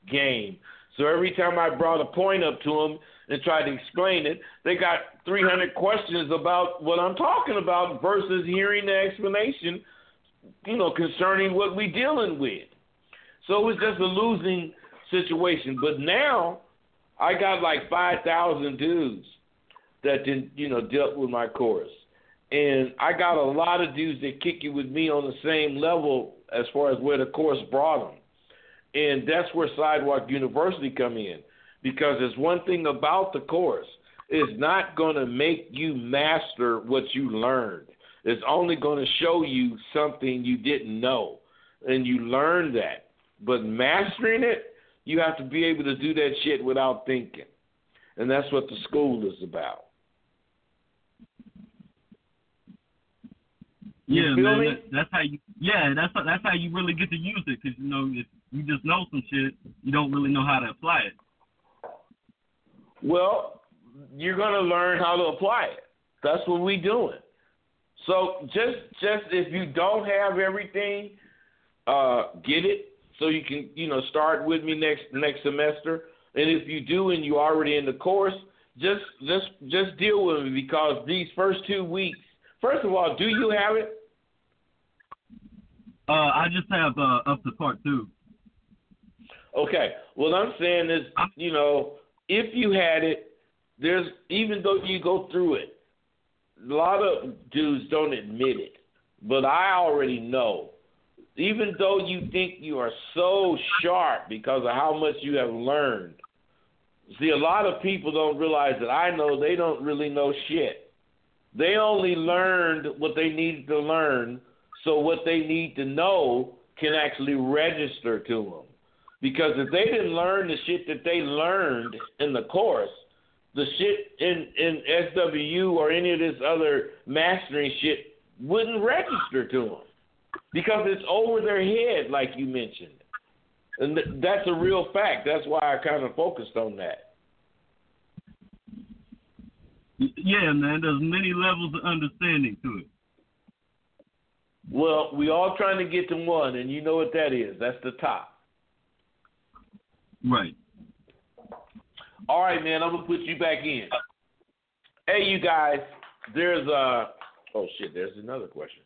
game. So every time I brought a point up to them and tried to explain it, they got three hundred questions about what I'm talking about versus hearing the explanation, you know, concerning what we're dealing with. So it was just a losing situation. But now I got like five thousand dudes that, did, you know, dealt with my course. And I got a lot of dudes that kick it with me on the same level as far as where the course brought them. And that's where Sidewalk University come in. Because there's one thing about the course. It's not going to make you master what you learned. It's only going to show you something you didn't know. And you learn that. But mastering it, you have to be able to do that shit without thinking. And that's what the school is about. You Yeah, feel man. me? That, that's how you. Yeah, that's how, that's how you really get to use it. Because you know, if you just know some shit, you don't really know how to apply it. Well, you're going to learn how to apply it. That's what we're doing. So just just if you don't have everything, uh, get it so you can you know start with me next next semester. And if you do and you're already in the course, just just just deal with me because these first two weeks. First of all, do you have it? Uh, I just have uh, up to part two. Okay. What I'm saying is, you know, if you had it, there's even though you go through it, a lot of dudes don't admit it. But I already know. Even though you think you are so sharp because of how much you have learned, see, a lot of people don't realize that I know they don't really know shit. They only learned what they needed to learn, so what they need to know can actually register to them. Because if they didn't learn the shit that they learned in the course, the shit in, in S W U or any of this other mastering shit wouldn't register to them. Because it's over their head, like you mentioned. And th- that's a real fact. That's why I kind of focused on that. Yeah, man. There's many levels of understanding to it. Well, we all trying to get to one, and you know what that is. That's the top. Right. All right, man. I'm gonna put you back in. Hey, you guys. There's a. Oh shit. There's another question.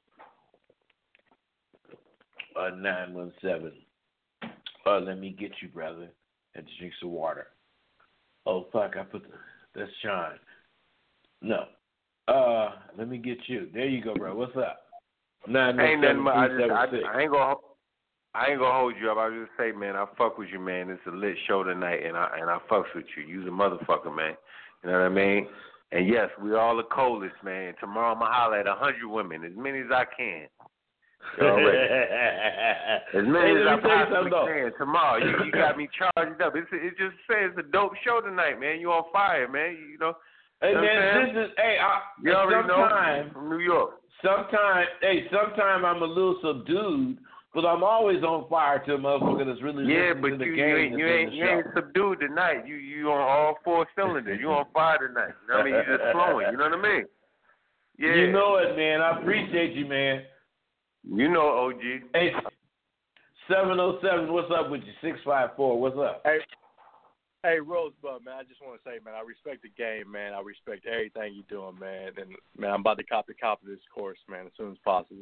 Uh, nine one seven. Uh, let me get you, brother. Had to drink some water. Oh fuck! I put the. That's Sean. No. Uh, let me get you. There you go, bro. What's up? Nine Ain't nothing much. I, just, I, six. I ain't gonna, I ain't gonna hold you up. I was just say, man, I fuck with you, man. It's a lit show tonight, and I and I fucks with you. You's a motherfucker, man. You know what I mean? And yes, we all the coldest, man. Tomorrow I'ma holler at a hundred women, as many as I can. You already. As many Hey, as let I me tell you possibly something, can. Tomorrow, you, you got me charged up. It's it just says it's a dope show tonight, man. You on fire, man. You know. Hey, You know what I'm man, saying? this is, hey, I, You already sometime, know, from New York. Sometime, hey, sometime I'm a little subdued, but I'm always on fire to a motherfucker that's really Yeah, listening but to the you, game. you ain't you that's in ain't the you show. ain't subdued tonight. You you on all four cylinders. You on fire tonight. You know what I mean? You just flowing. You know what I mean? Yeah. You know it, man. I appreciate you, man. You know, O G. Hey, seven oh seven, what's up with you? six five four, what's up? Hey, hey, Rosebud, man. I just want to say, man, I respect the game, man. I respect everything you're doing, man. And man, I'm about to copy copy this course, man, as soon as possible.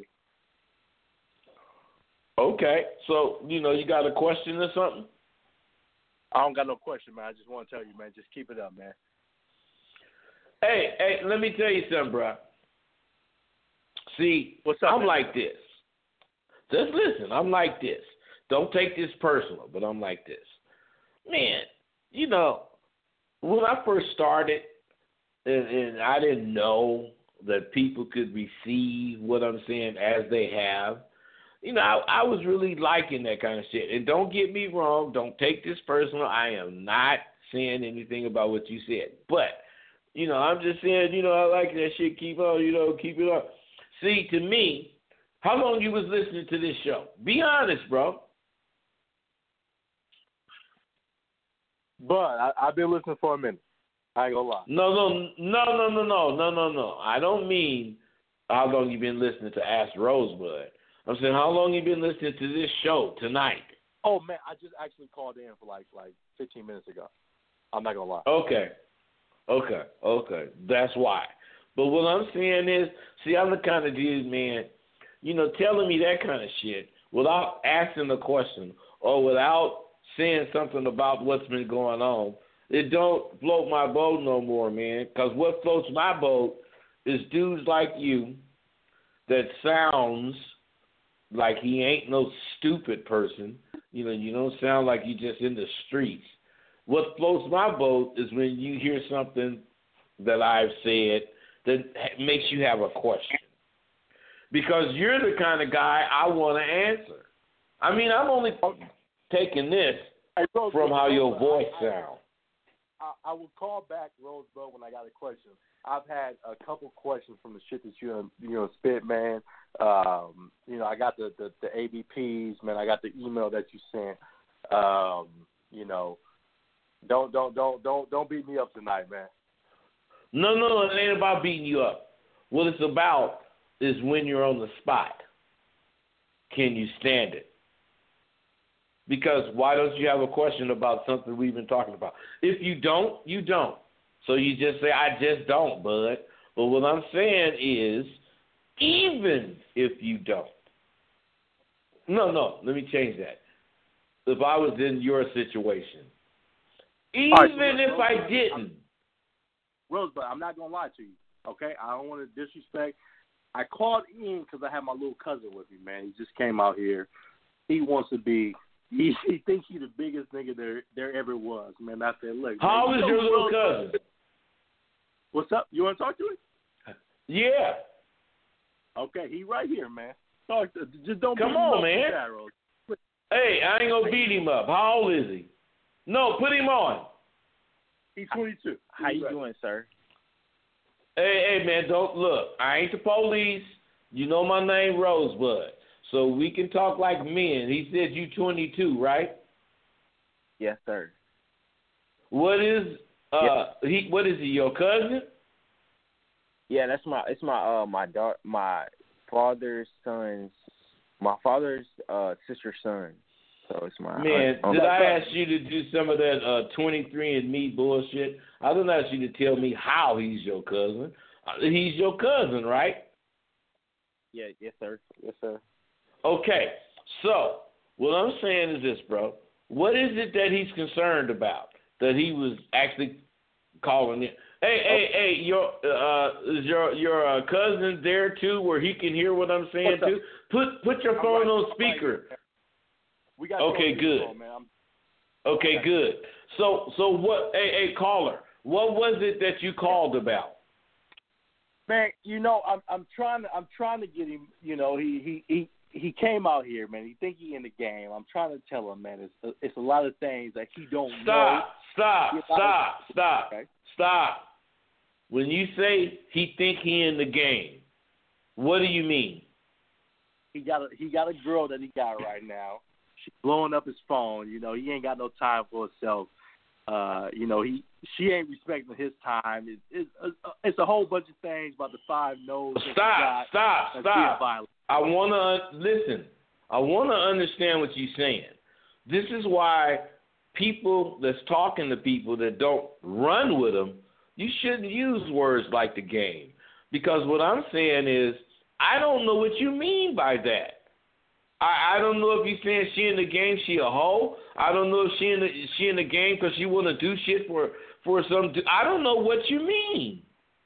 Okay, so you know you got a question or something? I don't got no question, man. I just want to tell you, man, just keep it up, man. Hey, hey, let me tell you something, bro. See, What's up, I'm man? like this. Just listen, I'm like this. Don't take this personal, but I'm like this. Man, you know, when I first started, and, and I didn't know that people could receive what I'm saying as they have, you know, I, I was really liking that kind of shit. And don't get me wrong, don't take this personal. I am not saying anything about what you said. But, you know, I'm just saying, you know, I like that shit. Keep on, you know, keep it up. See, to me, how long you was listening to this show? Be honest, bro. But I, I've been listening for a minute. I ain't gonna lie. No, no, no, no, no, no, no, no, no. I don't mean how long you been listening to Ask Rosebud. I'm saying how long you been listening to this show tonight Oh man, I just actually called in for like like fifteen minutes ago. I'm not gonna lie. Okay, okay, okay. That's why. But what I'm saying is, see, I'm the kind of dude, man. You know, telling me that kind of shit without asking the question or without saying something about what's been going on, it don't float my boat no more, man. Because what floats my boat is dudes like you that sounds like he ain't no stupid person. You know, you don't sound like you just in the streets. What floats my boat is when you hear something that I've said that makes you have a question. Because you're the kind of guy I want to answer. I mean, I'm only taking this hey, Rose, from how Rose, your voice I, sounds. I, I will call back Rosebud when I got a question. I've had a couple questions from the shit that you you know spit, man. Um, you know, I got the, the the A B Ps, man. I got the email that you sent. Um, you know, don't don't don't don't don't beat me up tonight, man. No, no, no, it ain't about beating you up. What it's about is when you're on the spot, can you stand it? Because why don't you have a question about something we've been talking about? If you don't, you don't. So you just say, I just don't, bud. But what I'm saying is, even if you don't. No, no, let me change that. If I was in your situation, even right, so if Rosebud, I didn't. Rosebud, I'm not going to lie to you, okay? I don't want to disrespect. I called in because I had my little cousin with me, man. He just came out here. He wants to be, he, he thinks he's the biggest nigga there there ever was, man. I said, look. How old man, is you your know little Rosebud. cousin? What's up? You want to talk to him? Yeah. Okay, he right here, man. Talk to, just don't Come beat him on, up man. with that, Rose. Hey, I ain't gonna beat him up. How old is he? No, put him on. He's twenty-two. How you doing, sir? Hey, hey, man, don't look. I ain't the police. You know my name, Rosebud. So we can talk like men. He said you twenty-two, right? Yes, sir. What is uh Yes. he? What is he? Your cousin? Yeah, that's my. It's my uh my daughter, my father's son's, my father's uh sister's son. So it's my Man, uh, did um, I ask you to do some of that uh twenty-three and me bullshit? I didn't ask you to tell me how he's your cousin. Uh, He's your cousin, right? Yeah, yes, sir. Yes, sir. Okay, so what I'm saying is this, bro. What is it that he's concerned about that he was actually calling in? Hey, hey, hey, your uh, is your your uh, cousin there too, where he can hear what I'm saying too? Put put your phone right, on I'm speaker. Right, we got Okay, good. on, man. I'm, Okay, good. So so what? Hey, hey, caller, what was it that you called about? Man, you know, I'm I'm trying to I'm trying to get him. You know, he he he he came out here, man. He think he in the game. I'm trying to tell him, man. It's it's a lot of things that he don't know. Stop! Stop! He- Stop! Stop! Okay. Stop! When you say he think he in the game, what do you mean? He got a he got a girl that he got right now. She's blowing up his phone. You know, he ain't got no time for himself. Uh, you know, he she ain't respecting his time. It's it's a, it's a whole bunch of things about the five no's. that he Stop! got Stop! that's being Stop! violent. I want to listen. I want to understand what you're saying. This is why people that's talking to people that don't run with them, you shouldn't use words like the game. Because what I'm saying is, I don't know what you mean by that. I, I don't know if you're saying she in the game, she a hoe. I don't know if she in the she in the game because she want to do shit for for some. I don't know what you mean.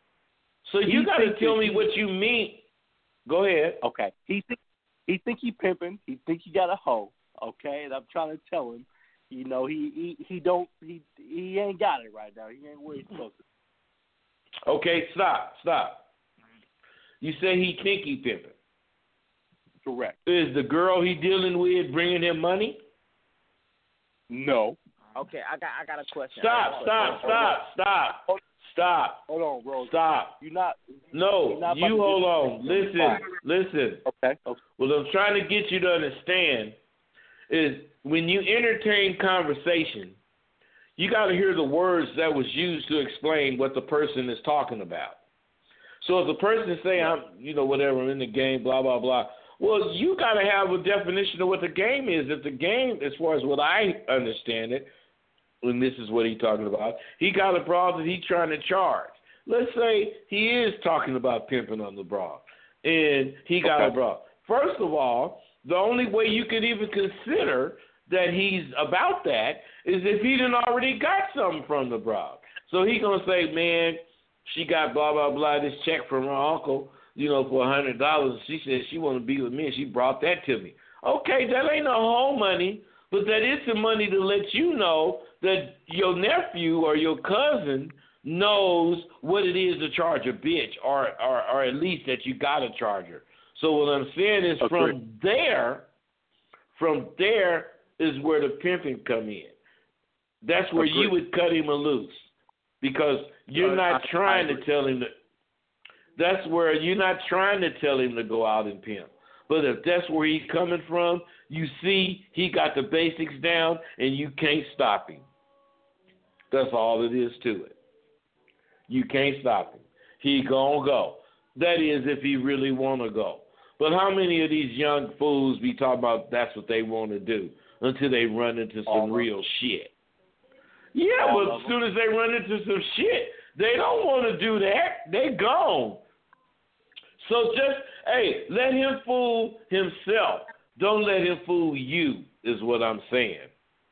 So you He got to thinks tell that me he- what you mean. Go ahead. Okay. He think he think he pimping. He think he got a hoe. Okay, and I'm trying to tell him, you know, he he, he don't he he ain't got it right now. He ain't where he's supposed to. Okay, stop, stop. You say he think he pimping. Correct. Is the girl he dealing with bringing him money? No. Okay, I got I got a question. Stop, I got a stop, question. stop, stop, stop. Hold on, bro. Stop. You're not. No, you're not you about to hold on. disrespect Listen, him. listen. Okay. okay. What I'm trying to get you to understand is when you entertain conversation, you got to hear the words that was used to explain what the person is talking about. So if the person say, I'm, you know, whatever, I'm in the game, blah, blah, blah, Well, you got to have a definition of what the game is. If the game, as far as what I understand it, and this is what he's talking about, he got a broad that he's trying to charge. Let's say he is talking about pimping on the broad, and he got Okay. a broad. First of all, the only way you could even consider that he's about that is if he done already got something from the broad. So he going to say, man, she got blah, blah, blah, this check from her uncle, you know, for one hundred dollars. She said she want to be with me, and she brought that to me. Okay, that ain't no whole money, but that is some money to let you know that your nephew or your cousin knows what it is to charge a bitch, or, or, or at least that you got to charge her. So what I'm saying is, from there, from there is where the pimping come in. That's where you would cut him a loose, because you're Uh, not I- trying I to tell him to. That's where you're not trying to tell him to go out and pimp. But if that's where he's coming from, you see he got the basics down, and you can't stop him. That's all it is to it. You can't stop him. He gonna go. That is, if he really want to go. But how many of these young fools be talking about that's what they want to do until they run into some real shit? Yeah, All but of as soon as they run into some shit, they don't want to do that. They gone. So just, hey, let him fool himself. Don't let him fool you, is what I'm saying.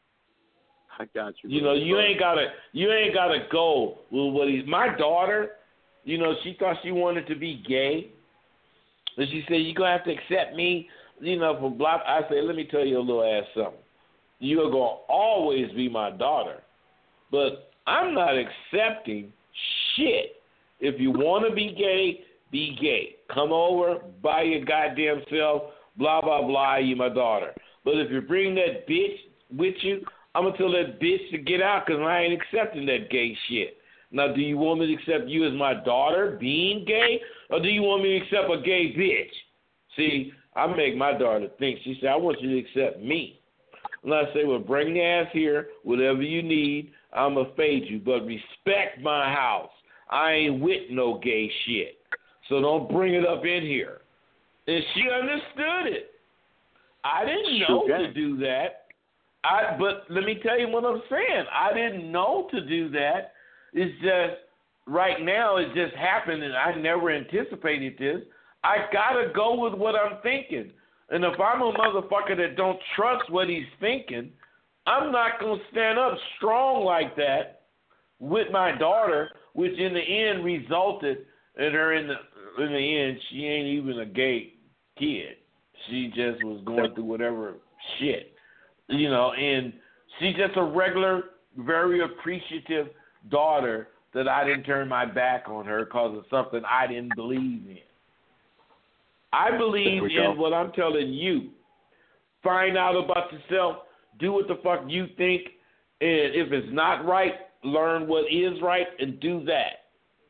I got you. You know, you ain't gotta, you ain't gotta go with what he's. My daughter, you know, she thought she wanted to be gay, and she said, "You gonna have to accept me," you know, for blah. I said, "Let me tell you a little ass something. You're gonna always be my daughter, but I'm not accepting shit. If you want to be gay, be gay. Come over, buy your goddamn self, blah blah blah. You my daughter. But if you bring that bitch with you, I'm going to tell that bitch to get out, because I ain't accepting that gay shit. Now, do you want me to accept you as my daughter being gay, or do you want me to accept a gay bitch? See, I make my daughter think. She said, I want you to accept me. And I say, well, bring your ass here, whatever you need, I'm going to fade you, but respect my house. I ain't with no gay shit, so don't bring it up in here. And she understood it. I didn't know Sure to do that. I, but let me tell you what I'm saying. I didn't know to do that. It's just right now it just happened, and I never anticipated this. I gotta go with what I'm thinking. And if I'm a motherfucker that don't trust what he's thinking, I'm not gonna stand up strong like that with my daughter, which in the end resulted in her in the in the end she ain't even a gay kid. She just was going through whatever shit. You know, and she's just a regular, very appreciative daughter that I didn't turn my back on her because of something I didn't believe in. I believe in what I'm telling you. Find out about yourself. Do what the fuck you think. And if it's not right, learn what is right and do that.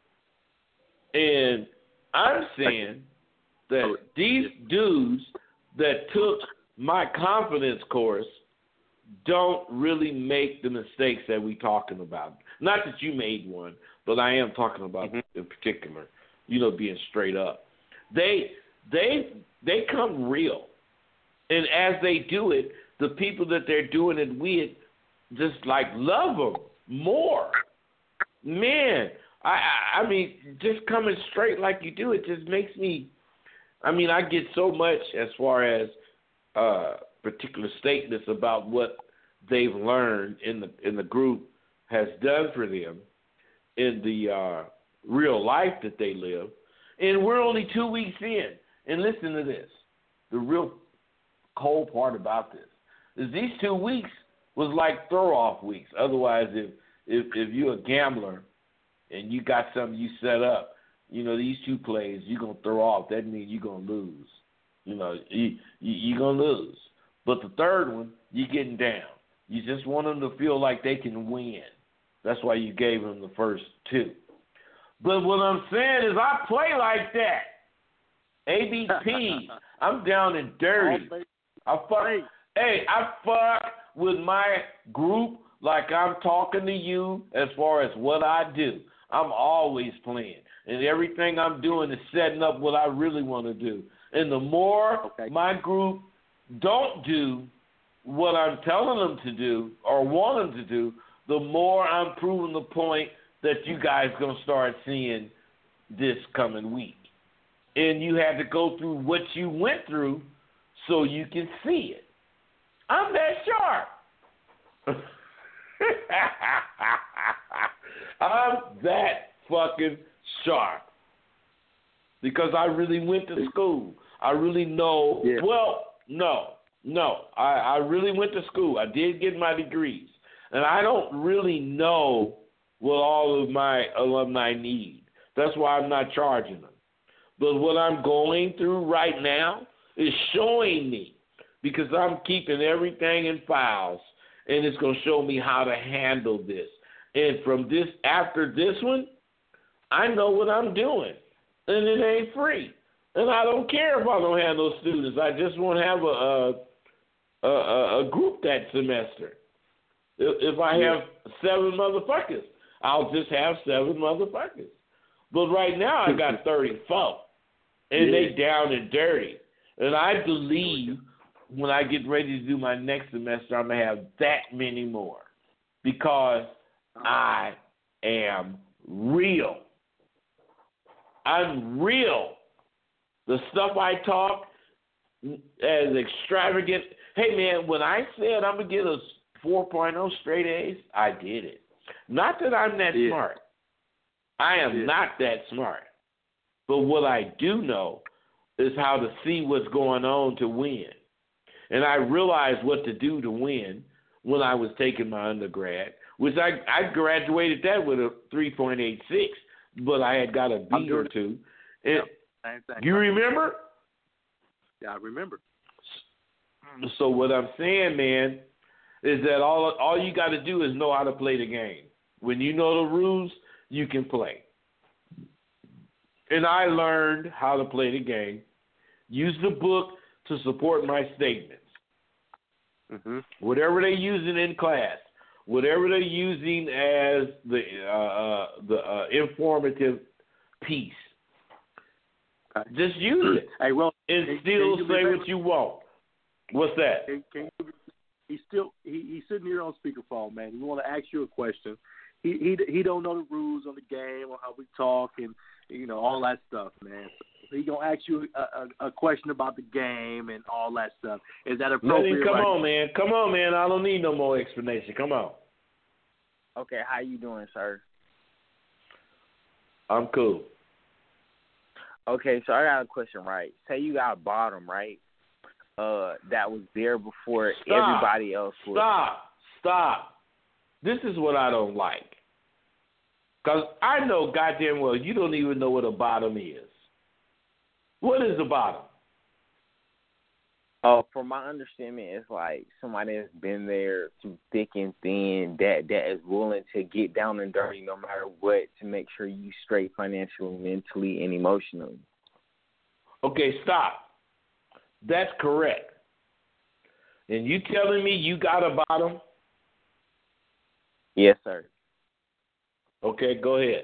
And I'm saying that these dudes that took my confidence course don't really make the mistakes that we talking about. Not that you made one, but I am talking about mm-hmm. in particular, you know, being straight up. They they they come real. And as they do it, the people that they're doing it with just like love them more. Man, I I mean, just coming straight like you do, it just makes me, I mean, I get so much as far as uh particular statements about what they've learned in the in the group has done for them in the uh, real life that they live, and we're only two weeks in. And listen to this: the real cold part about this is these two weeks was like throw off weeks. Otherwise, if if if you're a gambler and you got something you set up, you know these two plays you're gonna throw off. That means you're gonna lose. You know you, you you're gonna lose. But the third one, you're getting down. You just want them to feel like they can win. That's why you gave them the first two. But what I'm saying is I play like that. A B P, I'm down and dirty. I fuck, hey, I fuck with my group like I'm talking to you as far as what I do. I'm always playing. And everything I'm doing is setting up what I really want to do. And the more okay. my group don't do what I'm telling them to do or want them to do, the more I'm proving the point that you guys going to start seeing this coming week. And you had to go through what you went through so you can see it. I'm that sharp. I'm that fucking sharp. Because I really went to school. I really know. Yeah. Well, no, no. I, I really went to school. I did get my degrees. And I don't really know what all of my alumni need. That's why I'm not charging them. But what I'm going through right now is showing me, because I'm keeping everything in files, and it's going to show me how to handle this. And from this, after this one, I know what I'm doing. And it ain't free. And I don't care if I don't have those students. I just want to have a a, a, a group that semester. If, if I have seven motherfuckers, I'll just have seven motherfuckers. But right now I got thirty-four, and they down and dirty. And I believe when I get ready to do my next semester, I'm going to have that many more, because I am real. I'm real. The stuff I talk as extravagant. Hey, man, when I said I'm going to get a four point oh straight A's, I did it. Not that I'm that yeah. smart. I am yeah. not that smart. But what I do know is how to see what's going on to win. And I realized what to do to win when I was taking my undergrad, which I, I graduated that with a three point eight six, but I had got a B or two. And yep. You remember? Yeah, I remember. So what I'm saying, man, is that all all you got to do is know how to play the game. When you know the rules, you can play. And I learned how to play the game. Use the book to support my statements. Mm-hmm. Whatever they're using in class, whatever they're using as the uh, uh, the uh, informative piece, okay. just use it. Hey, well, and can, still can say what you want. What's that? Can, can you, he's still he, he's sitting here on speakerphone, man. He want to ask you a question. He he he don't know the rules on the game or how we talk and you know all that stuff, man. So he gonna ask you a, a, a question about the game and all that stuff. Is that appropriate? Let him, come right on, now? man. Come on, man. I don't need no more explanation. Come on. Okay, how you doing, sir? I'm cool. Okay, so I got a question, right? Say you got a bottom, right? Uh, that was there before Stop. everybody else was. Stop. Stop. This is what I don't like. Because I know goddamn well you don't even know what a bottom is. What is a bottom? Uh, from my understanding, it's like somebody that's been there through thick and thin, that that is willing to get down and dirty no matter what to make sure you straight financially, mentally, and emotionally. Okay, stop. That's correct. And you telling me you got a bottom? Yes, sir. Okay, go ahead.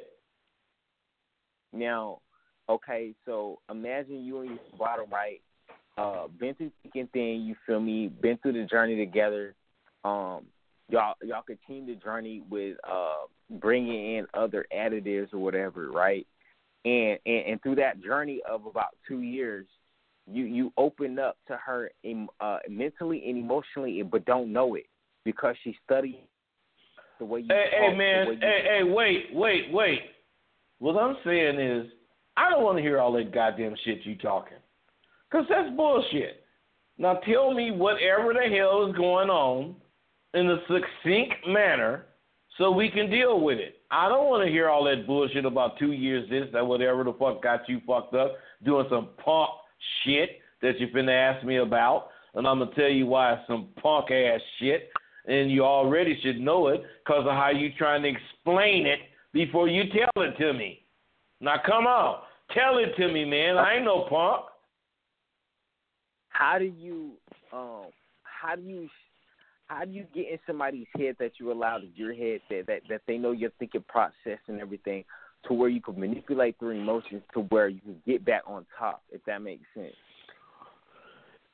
Now, okay, so imagine you and your bottom, right? Uh, been through thick and thin, you feel me? Been through the journey together. Um, y'all, y'all continue the journey with uh, bringing in other additives or whatever, right? And, and and through that journey of about two years, you you open up to her uh, mentally and emotionally, but don't know it because she studied the way you Hey, talk. hey man, the way you hey, hey, wait, wait, wait. What I'm saying is, I don't want to hear all that goddamn shit you talking. Because that's bullshit. Now tell me whatever the hell is going on in a succinct manner so we can deal with it. I don't want to hear all that bullshit about two years this, that, whatever the fuck got you fucked up, doing some punk shit that you finna ask me about. And I'm going to tell you why it's some punk-ass shit. And you already should know it because of how you trying to explain it before you tell it to me. Now, come on. Tell it to me, man. I ain't no punk. How do you, um, how do you, how do you get in somebody's head that you allow to your head that, that that they know your thinking process and everything, to where you can manipulate their emotions to where you can get back on top, if that makes sense?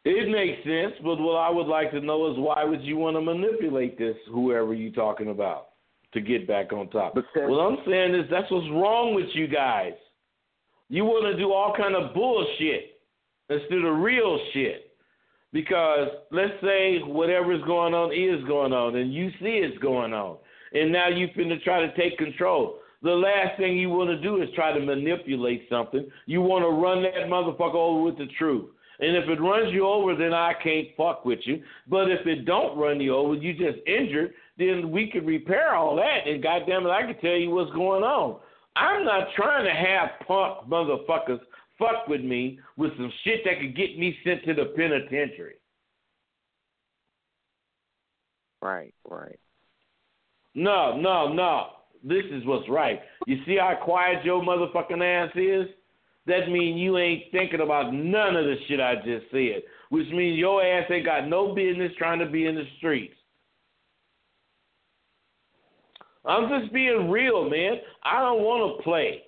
It makes sense, but what I would like to know is why would you want to manipulate this, whoever you're talking about, to get back on top? Because what I'm saying is that's what's wrong with you guys. You want to do all kind of bullshit instead of real shit. Because let's say whatever's going on is going on, and you see it's going on, and now you finna try to take control. The last thing you want to do is try to manipulate something. You want to run that motherfucker over with the truth. And if it runs you over, then I can't fuck with you. But if it don't run you over, you just injured, then we can repair all that. And goddamn it, I can tell you what's going on. I'm not trying to have punk motherfuckers fuck with me with some shit that could get me sent to the penitentiary. Right, right. No, no, no. This is what's right. You see how quiet your motherfucking ass is? That means you ain't thinking about none of the shit I just said, which means your ass ain't got no business trying to be in the streets. I'm just being real, man. I don't want to play.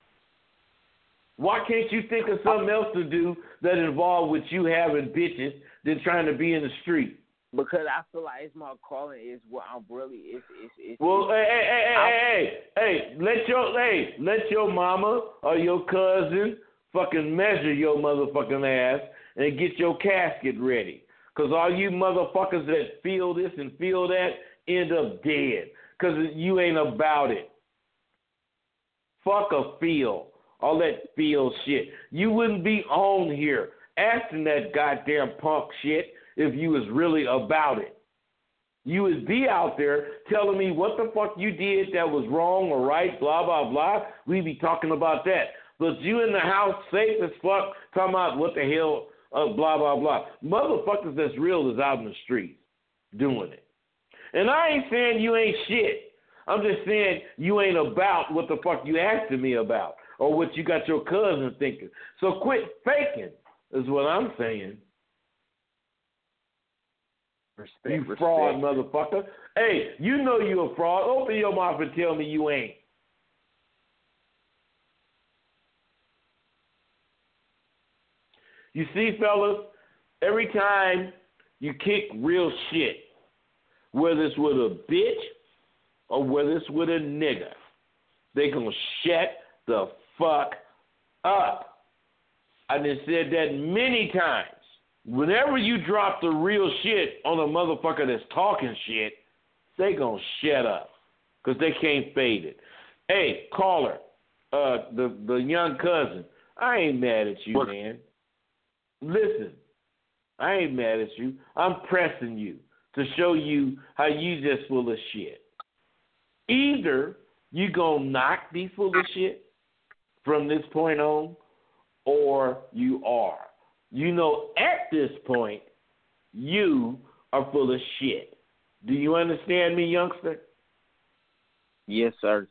Why can't you think of something else to do that involves with you having bitches than trying to be in the street? Because I feel like it's my calling is what I'm really it's it's it's. Well, it's, hey, hey, hey, hey, hey, hey, let your hey, let your mama or your cousin fucking measure your motherfucking ass and get your casket ready. Cause all you motherfuckers that feel this and feel that end up dead. Cause you ain't about it. Fuck a feel. All that feel shit. You wouldn't be on here asking that goddamn punk shit if you was really about it. You would be out there telling me what the fuck you did that was wrong or right, blah, blah, blah. We'd be talking about that. But you in the house safe as fuck talking about what the hell, uh, blah, blah, blah. Motherfuckers that's real is out in the streets doing it. And I ain't saying you ain't shit. I'm just saying you ain't about what the fuck you asking me about or what you got your cousin thinking. So quit faking is what I'm saying. Respect, you respect. fraud motherfucker. Hey, you know you a fraud. Open your mouth and tell me you ain't. You see, fellas, every time you kick real shit, whether it's with a bitch or whether it's with a nigga, they gonna shut the fuck up. I done said that many times. Whenever you drop the real shit on a motherfucker that's talking shit, they gonna shut up because they can't fade it. Hey, caller, uh, the the young cousin, I ain't mad at you, what? man. Listen, I ain't mad at you. I'm pressing you to show you how you just full of shit. Either you gonna not be full of shit from this point on, or you are. You know, at this point, you are full of shit. Do you understand me, youngster? Yes, sir.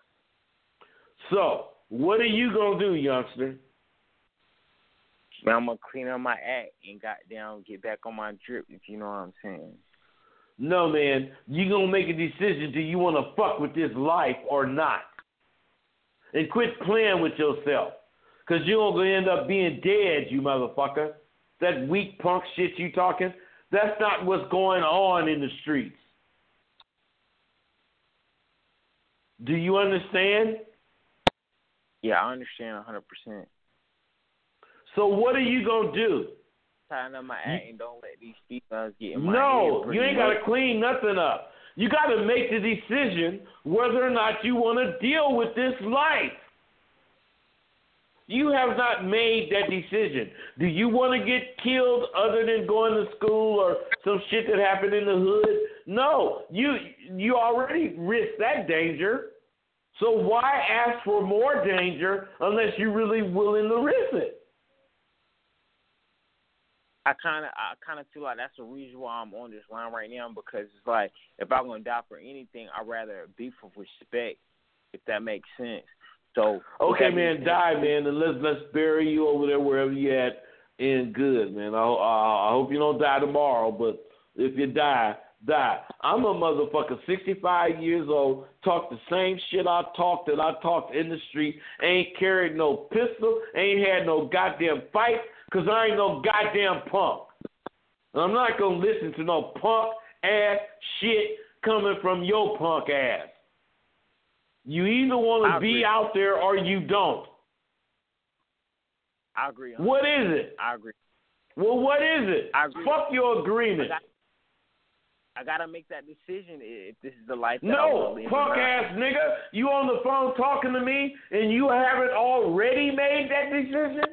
So, what are you going to do, youngster? Man, I'm going to clean up my act and goddamn get back on my drip, if you know what I'm saying. No, man. You're going to make a decision. Do you want to fuck with this life or not? And quit playing with yourself. Because you're going to end up being dead, you motherfucker. That weak punk shit you talking, that's not what's going on in the streets. Do you understand? Yeah, I understand one hundred percent. So what are you going to do? Tying up my act and don't let these females get in my No, head. you ain't got to clean nothing up. You got to make the decision whether or not you want to deal with this life. You have not made that decision. Do you want to get killed other than going to school or some shit that happened in the hood? No, you you already risked that danger. So why ask for more danger unless you're really willing to risk it? I kind of I kind of feel like that's the reason why I'm on this line right now, because it's like if I'm gonna die for anything, I'd rather be for respect, if that makes sense. So okay, man, die, man, and let's let's bury you over there wherever you at in good, man. I, I I hope you don't die tomorrow, but if you die, die. I'm a motherfucker, sixty-five years old, talk the same shit I talked that I talked in the street, ain't carried no pistol, ain't had no goddamn fight, Because I ain't no goddamn punk. And I'm not going to listen to no punk-ass shit coming from your punk ass. You either want to be out there or you don't. I agree. What is it? I agree. Well, what is it? I agree. Fuck your agreement. I got to make that decision if this is the life that I No, want to live. punk ass nigga. You on the phone talking to me and you haven't already made that decision?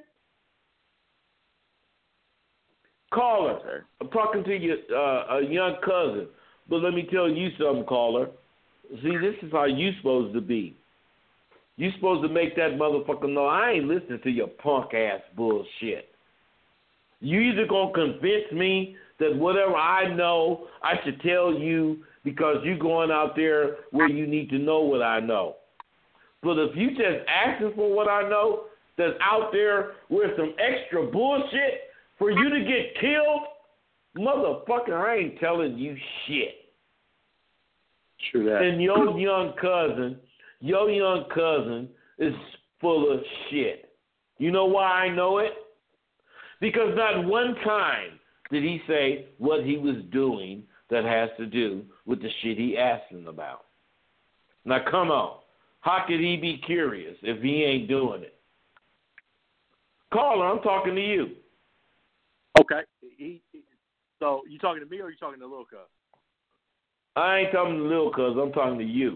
Caller, I'm talking to you, uh, a young cousin. But let me tell you something, caller. See, this is how you supposed to be. You supposed to make that motherfucker know I ain't listening to your punk ass bullshit. You either gonna convince me that whatever I know I should tell you because you going out there where you need to know what I know. But if you just asking for what I know that's out there with some extra bullshit for you to get killed, motherfucker, I ain't telling you shit. True that. And your young cousin, your young cousin is full of shit. You know why I know it? Because not one time did he say what he was doing that has to do with the shit he asked him about. Now, come on. How could he be curious if he ain't doing it? Caller, I'm talking to you. Okay. He, he, so you talking to me or you talking to Lil Cuz? I ain't talking to Lil Cuz. I'm talking to you.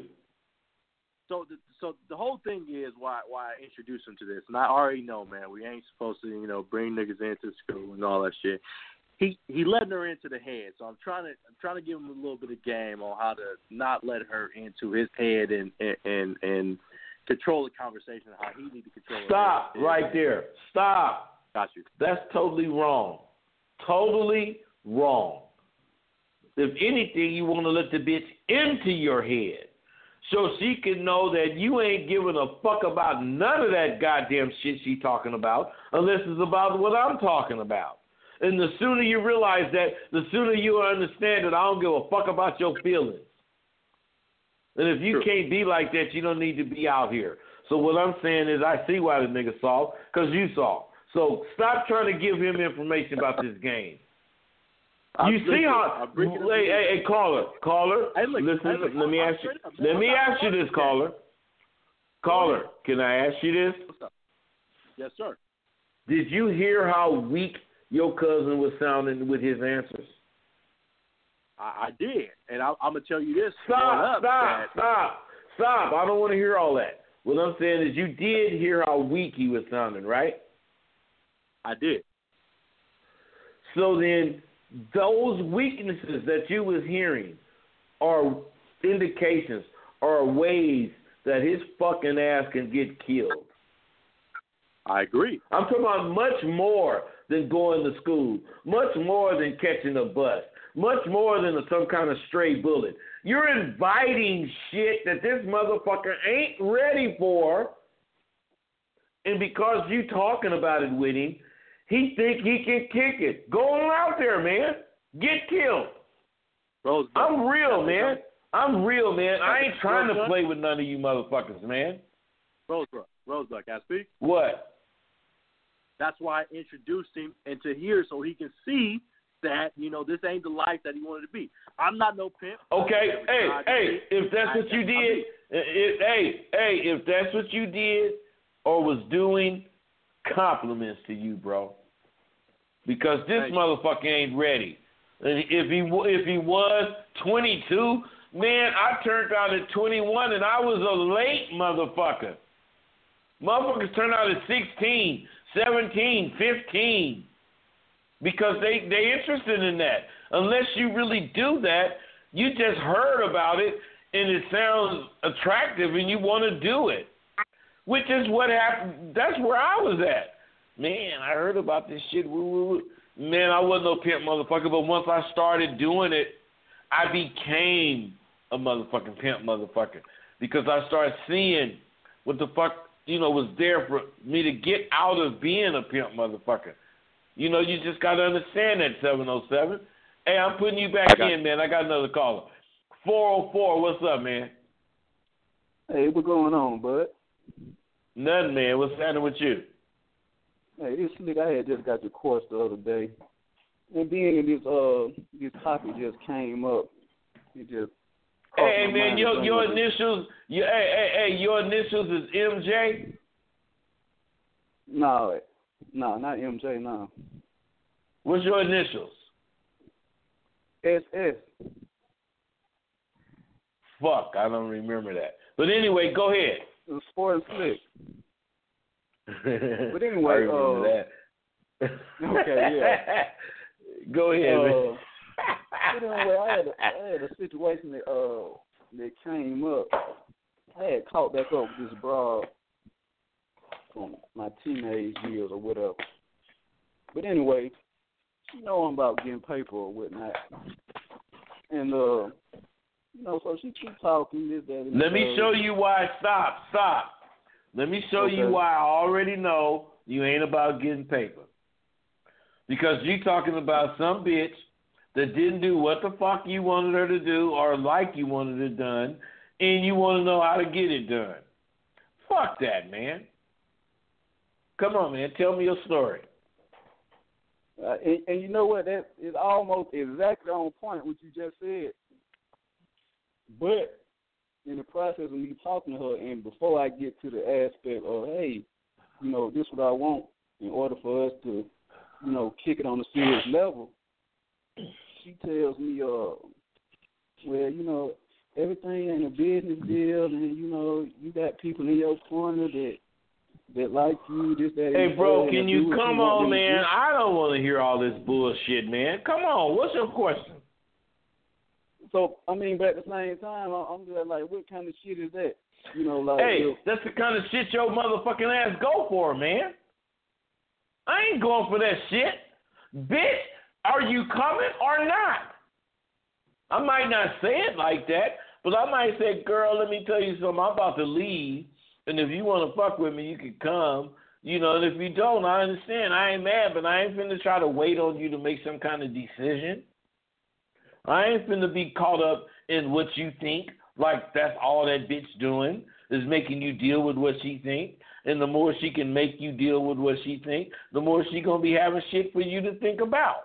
So the, so the whole thing is why why I introduced him to this, and I already know, man, we ain't supposed to, you know, bring niggas into school and all that shit. He he letting her into the head, so I'm trying to I'm trying to give him a little bit of game on how to not let her into his head and and and, and control the conversation, how he need to control it. Stop right there. Stop. Got you. That's totally wrong. Totally wrong. If anything, you want to let the bitch into your head so she can know that you ain't giving a fuck about none of that goddamn shit she talking about unless it's about what I'm talking about. And the sooner you realize that, the sooner you understand that I don't give a fuck about your feelings. And if you can't be like that, you don't need to be out here. So what I'm saying is I see why the nigga saw, because you saw. So stop trying to give him information about this game. I'm You see listen, how? I'm bringing Hey, hey, hey, caller, caller. Hey, look, listen, hey, look, let me I'm ask you. straight up, Let man. me I'm ask you not this, caller. Caller, can I ask you this? What's up? Yes, sir. Did you hear how weak your cousin was sounding with his answers? I, I did, and I, I'm gonna tell you this. Stop! up, Stop! that, Stop! Stop! I don't want to hear all that. What I'm saying is, you did hear how weak he was sounding, right? I did. So then, those weaknesses that you was hearing are indications, are ways that his fucking ass can get killed. I agree. I'm talking about much more than going to school, much more than catching a bus, much more than some kind of stray bullet. You're inviting shit that this motherfucker ain't ready for, and because you talking about it with him, he think he can kick it. Go on out there, man. Get killed. Rosebud. I'm real, man. I'm real, man. I ain't trying to Rosebud? play with none of you motherfuckers, man. Rosebud, Rosebud, can I speak? What? That's why I introduced him into here so he can see that, you know, this ain't the life that he wanted to be. I'm not no pimp. Okay, hey, I, hey, if that's I, what you I, did, if, hey, hey, if that's what you did or was doing, compliments to you, bro. Because this Thank motherfucker ain't ready. And if he if he was twenty-two, man, I turned out at twenty-one and I was a late motherfucker. Motherfuckers turn out at sixteen, seventeen, fifteen. Because they, they interested in that. Unless you really do that, you just heard about it and it sounds attractive and you want to do it. Which is what happened. That's where I was at. Man, I heard about this shit. Woo, woo, woo. Man, I wasn't no pimp motherfucker, but once I started doing it, I became a motherfucking pimp motherfucker. Because I started seeing what the fuck, you know, was there for me to get out of being a pimp motherfucker. You know, you just got to understand that, seven oh seven. Hey, I'm putting you back in, man. I got another caller. four oh four, what's up, man? Hey, what's going on, bud? Nothing, man. What's happening with you? Hey, this slick. I had just got your course the other day, and being in this uh this topic just came up. It just Hey man, your your initials, your hey hey hey, your initials is M J. No, no, not M J. No. What's your initials? S S. Fuck, I don't remember that. But anyway, go ahead. Sport Slick. But anyway, I remember uh, that. Okay, yeah. Go ahead, uh, man. But anyway, I had a, I had a situation that uh that came up. I had caught back up with this broad from my teenage years or whatever. But anyway, she know I'm about getting paper or whatnot, and uh, you know, so she keep talking this, that, and Let me show you why. Stop, stop. Let me show Okay. you why I already know you ain't about getting paper. Because you talking about some bitch that didn't do what the fuck you wanted her to do or like you wanted it done, and you want to know how to get it done. Fuck that, man. Come on, man. Tell me your story. Uh, and, and you know what? That is almost exactly on point what you just said. But in the process of me talking to her, and before I get to the aspect of, hey, you know, this is what I want in order for us to, you know, kick it on a serious level, she tells me, uh, well, you know, everything ain't a business deal, and, you know, you got people in your corner that that like you, this, that, Hey, and bro, that, can and you do what come you want on, them to man? do. I don't want to hear all this bullshit, man. Come on. What's your question? So, I mean, but at the same time, I- I'm just like, what kind of shit is that? You know, like, Hey, if- that's the kind of shit your motherfucking ass go for, man. I ain't going for that shit. Bitch, are you coming or not? I might not say it like that, but I might say, girl, let me tell you something. I'm about to leave, and if you want to fuck with me, you can come. You know, and if you don't, I understand. I ain't mad, but I ain't finna try to wait on you to make some kind of decision. I ain't finna be caught up in what you think, like that's all that bitch doing is making you deal with what she think. And the more she can make you deal with what she think, the more she gonna be having shit for you to think about.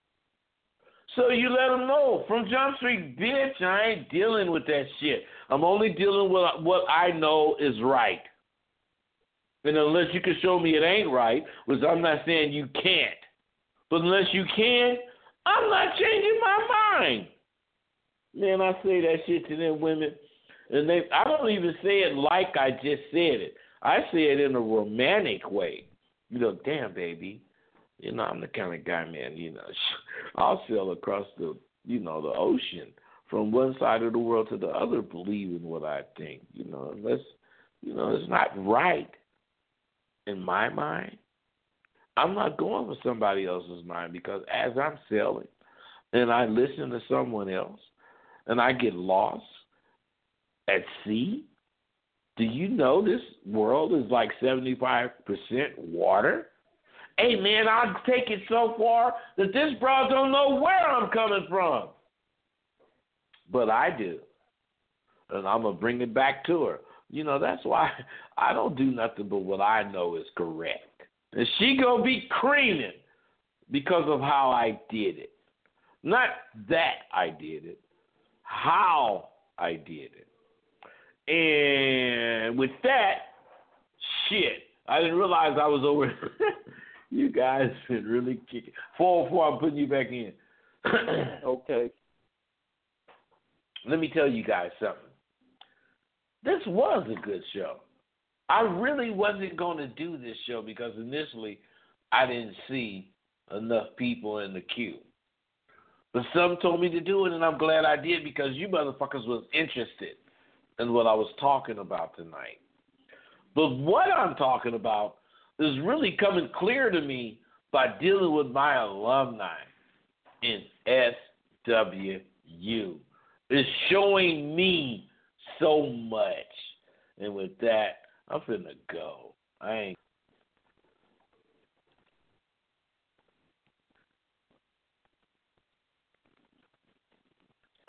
So you let them know from Jump Street, bitch, I ain't dealing with that shit. I'm only dealing with what I know is right. And unless you can show me it ain't right, which I'm not saying you can't, but unless you can, I'm not changing my mind. Man, I say that shit to them women, and they I don't even say it like I just said it. I say it in a romantic way. You know, damn, baby. You know, I'm the kind of guy, man, you know, I'll sail across the, you know, the ocean from one side of the world to the other believing what I think, you know, unless, you know, it's not right in my mind. I'm not going for somebody else's mind because as I'm sailing and I listen to someone else and I get lost at sea, do you know this world is like seventy-five percent water? Hey, man, I'll take it so far that this bro don't know where I'm coming from. But I do. And I'm going to bring it back to her. You know, that's why I don't do nothing but what I know is correct. And she going to be creaming because of how I did it. Not that I did it, how I did it. And with that, shit, I didn't realize I was over. You guys been really kicking. four oh four, I'm putting you back in. Okay. Let me tell you guys something. This was a good show. I really wasn't going to do this show because initially I didn't see enough people in the queue. But some told me to do it, and I'm glad I did because you motherfuckers was interested in what I was talking about tonight. But what I'm talking about is really coming clear to me by dealing with my alumni in S W U. It's showing me so much. And with that, I'm finna go. I ain't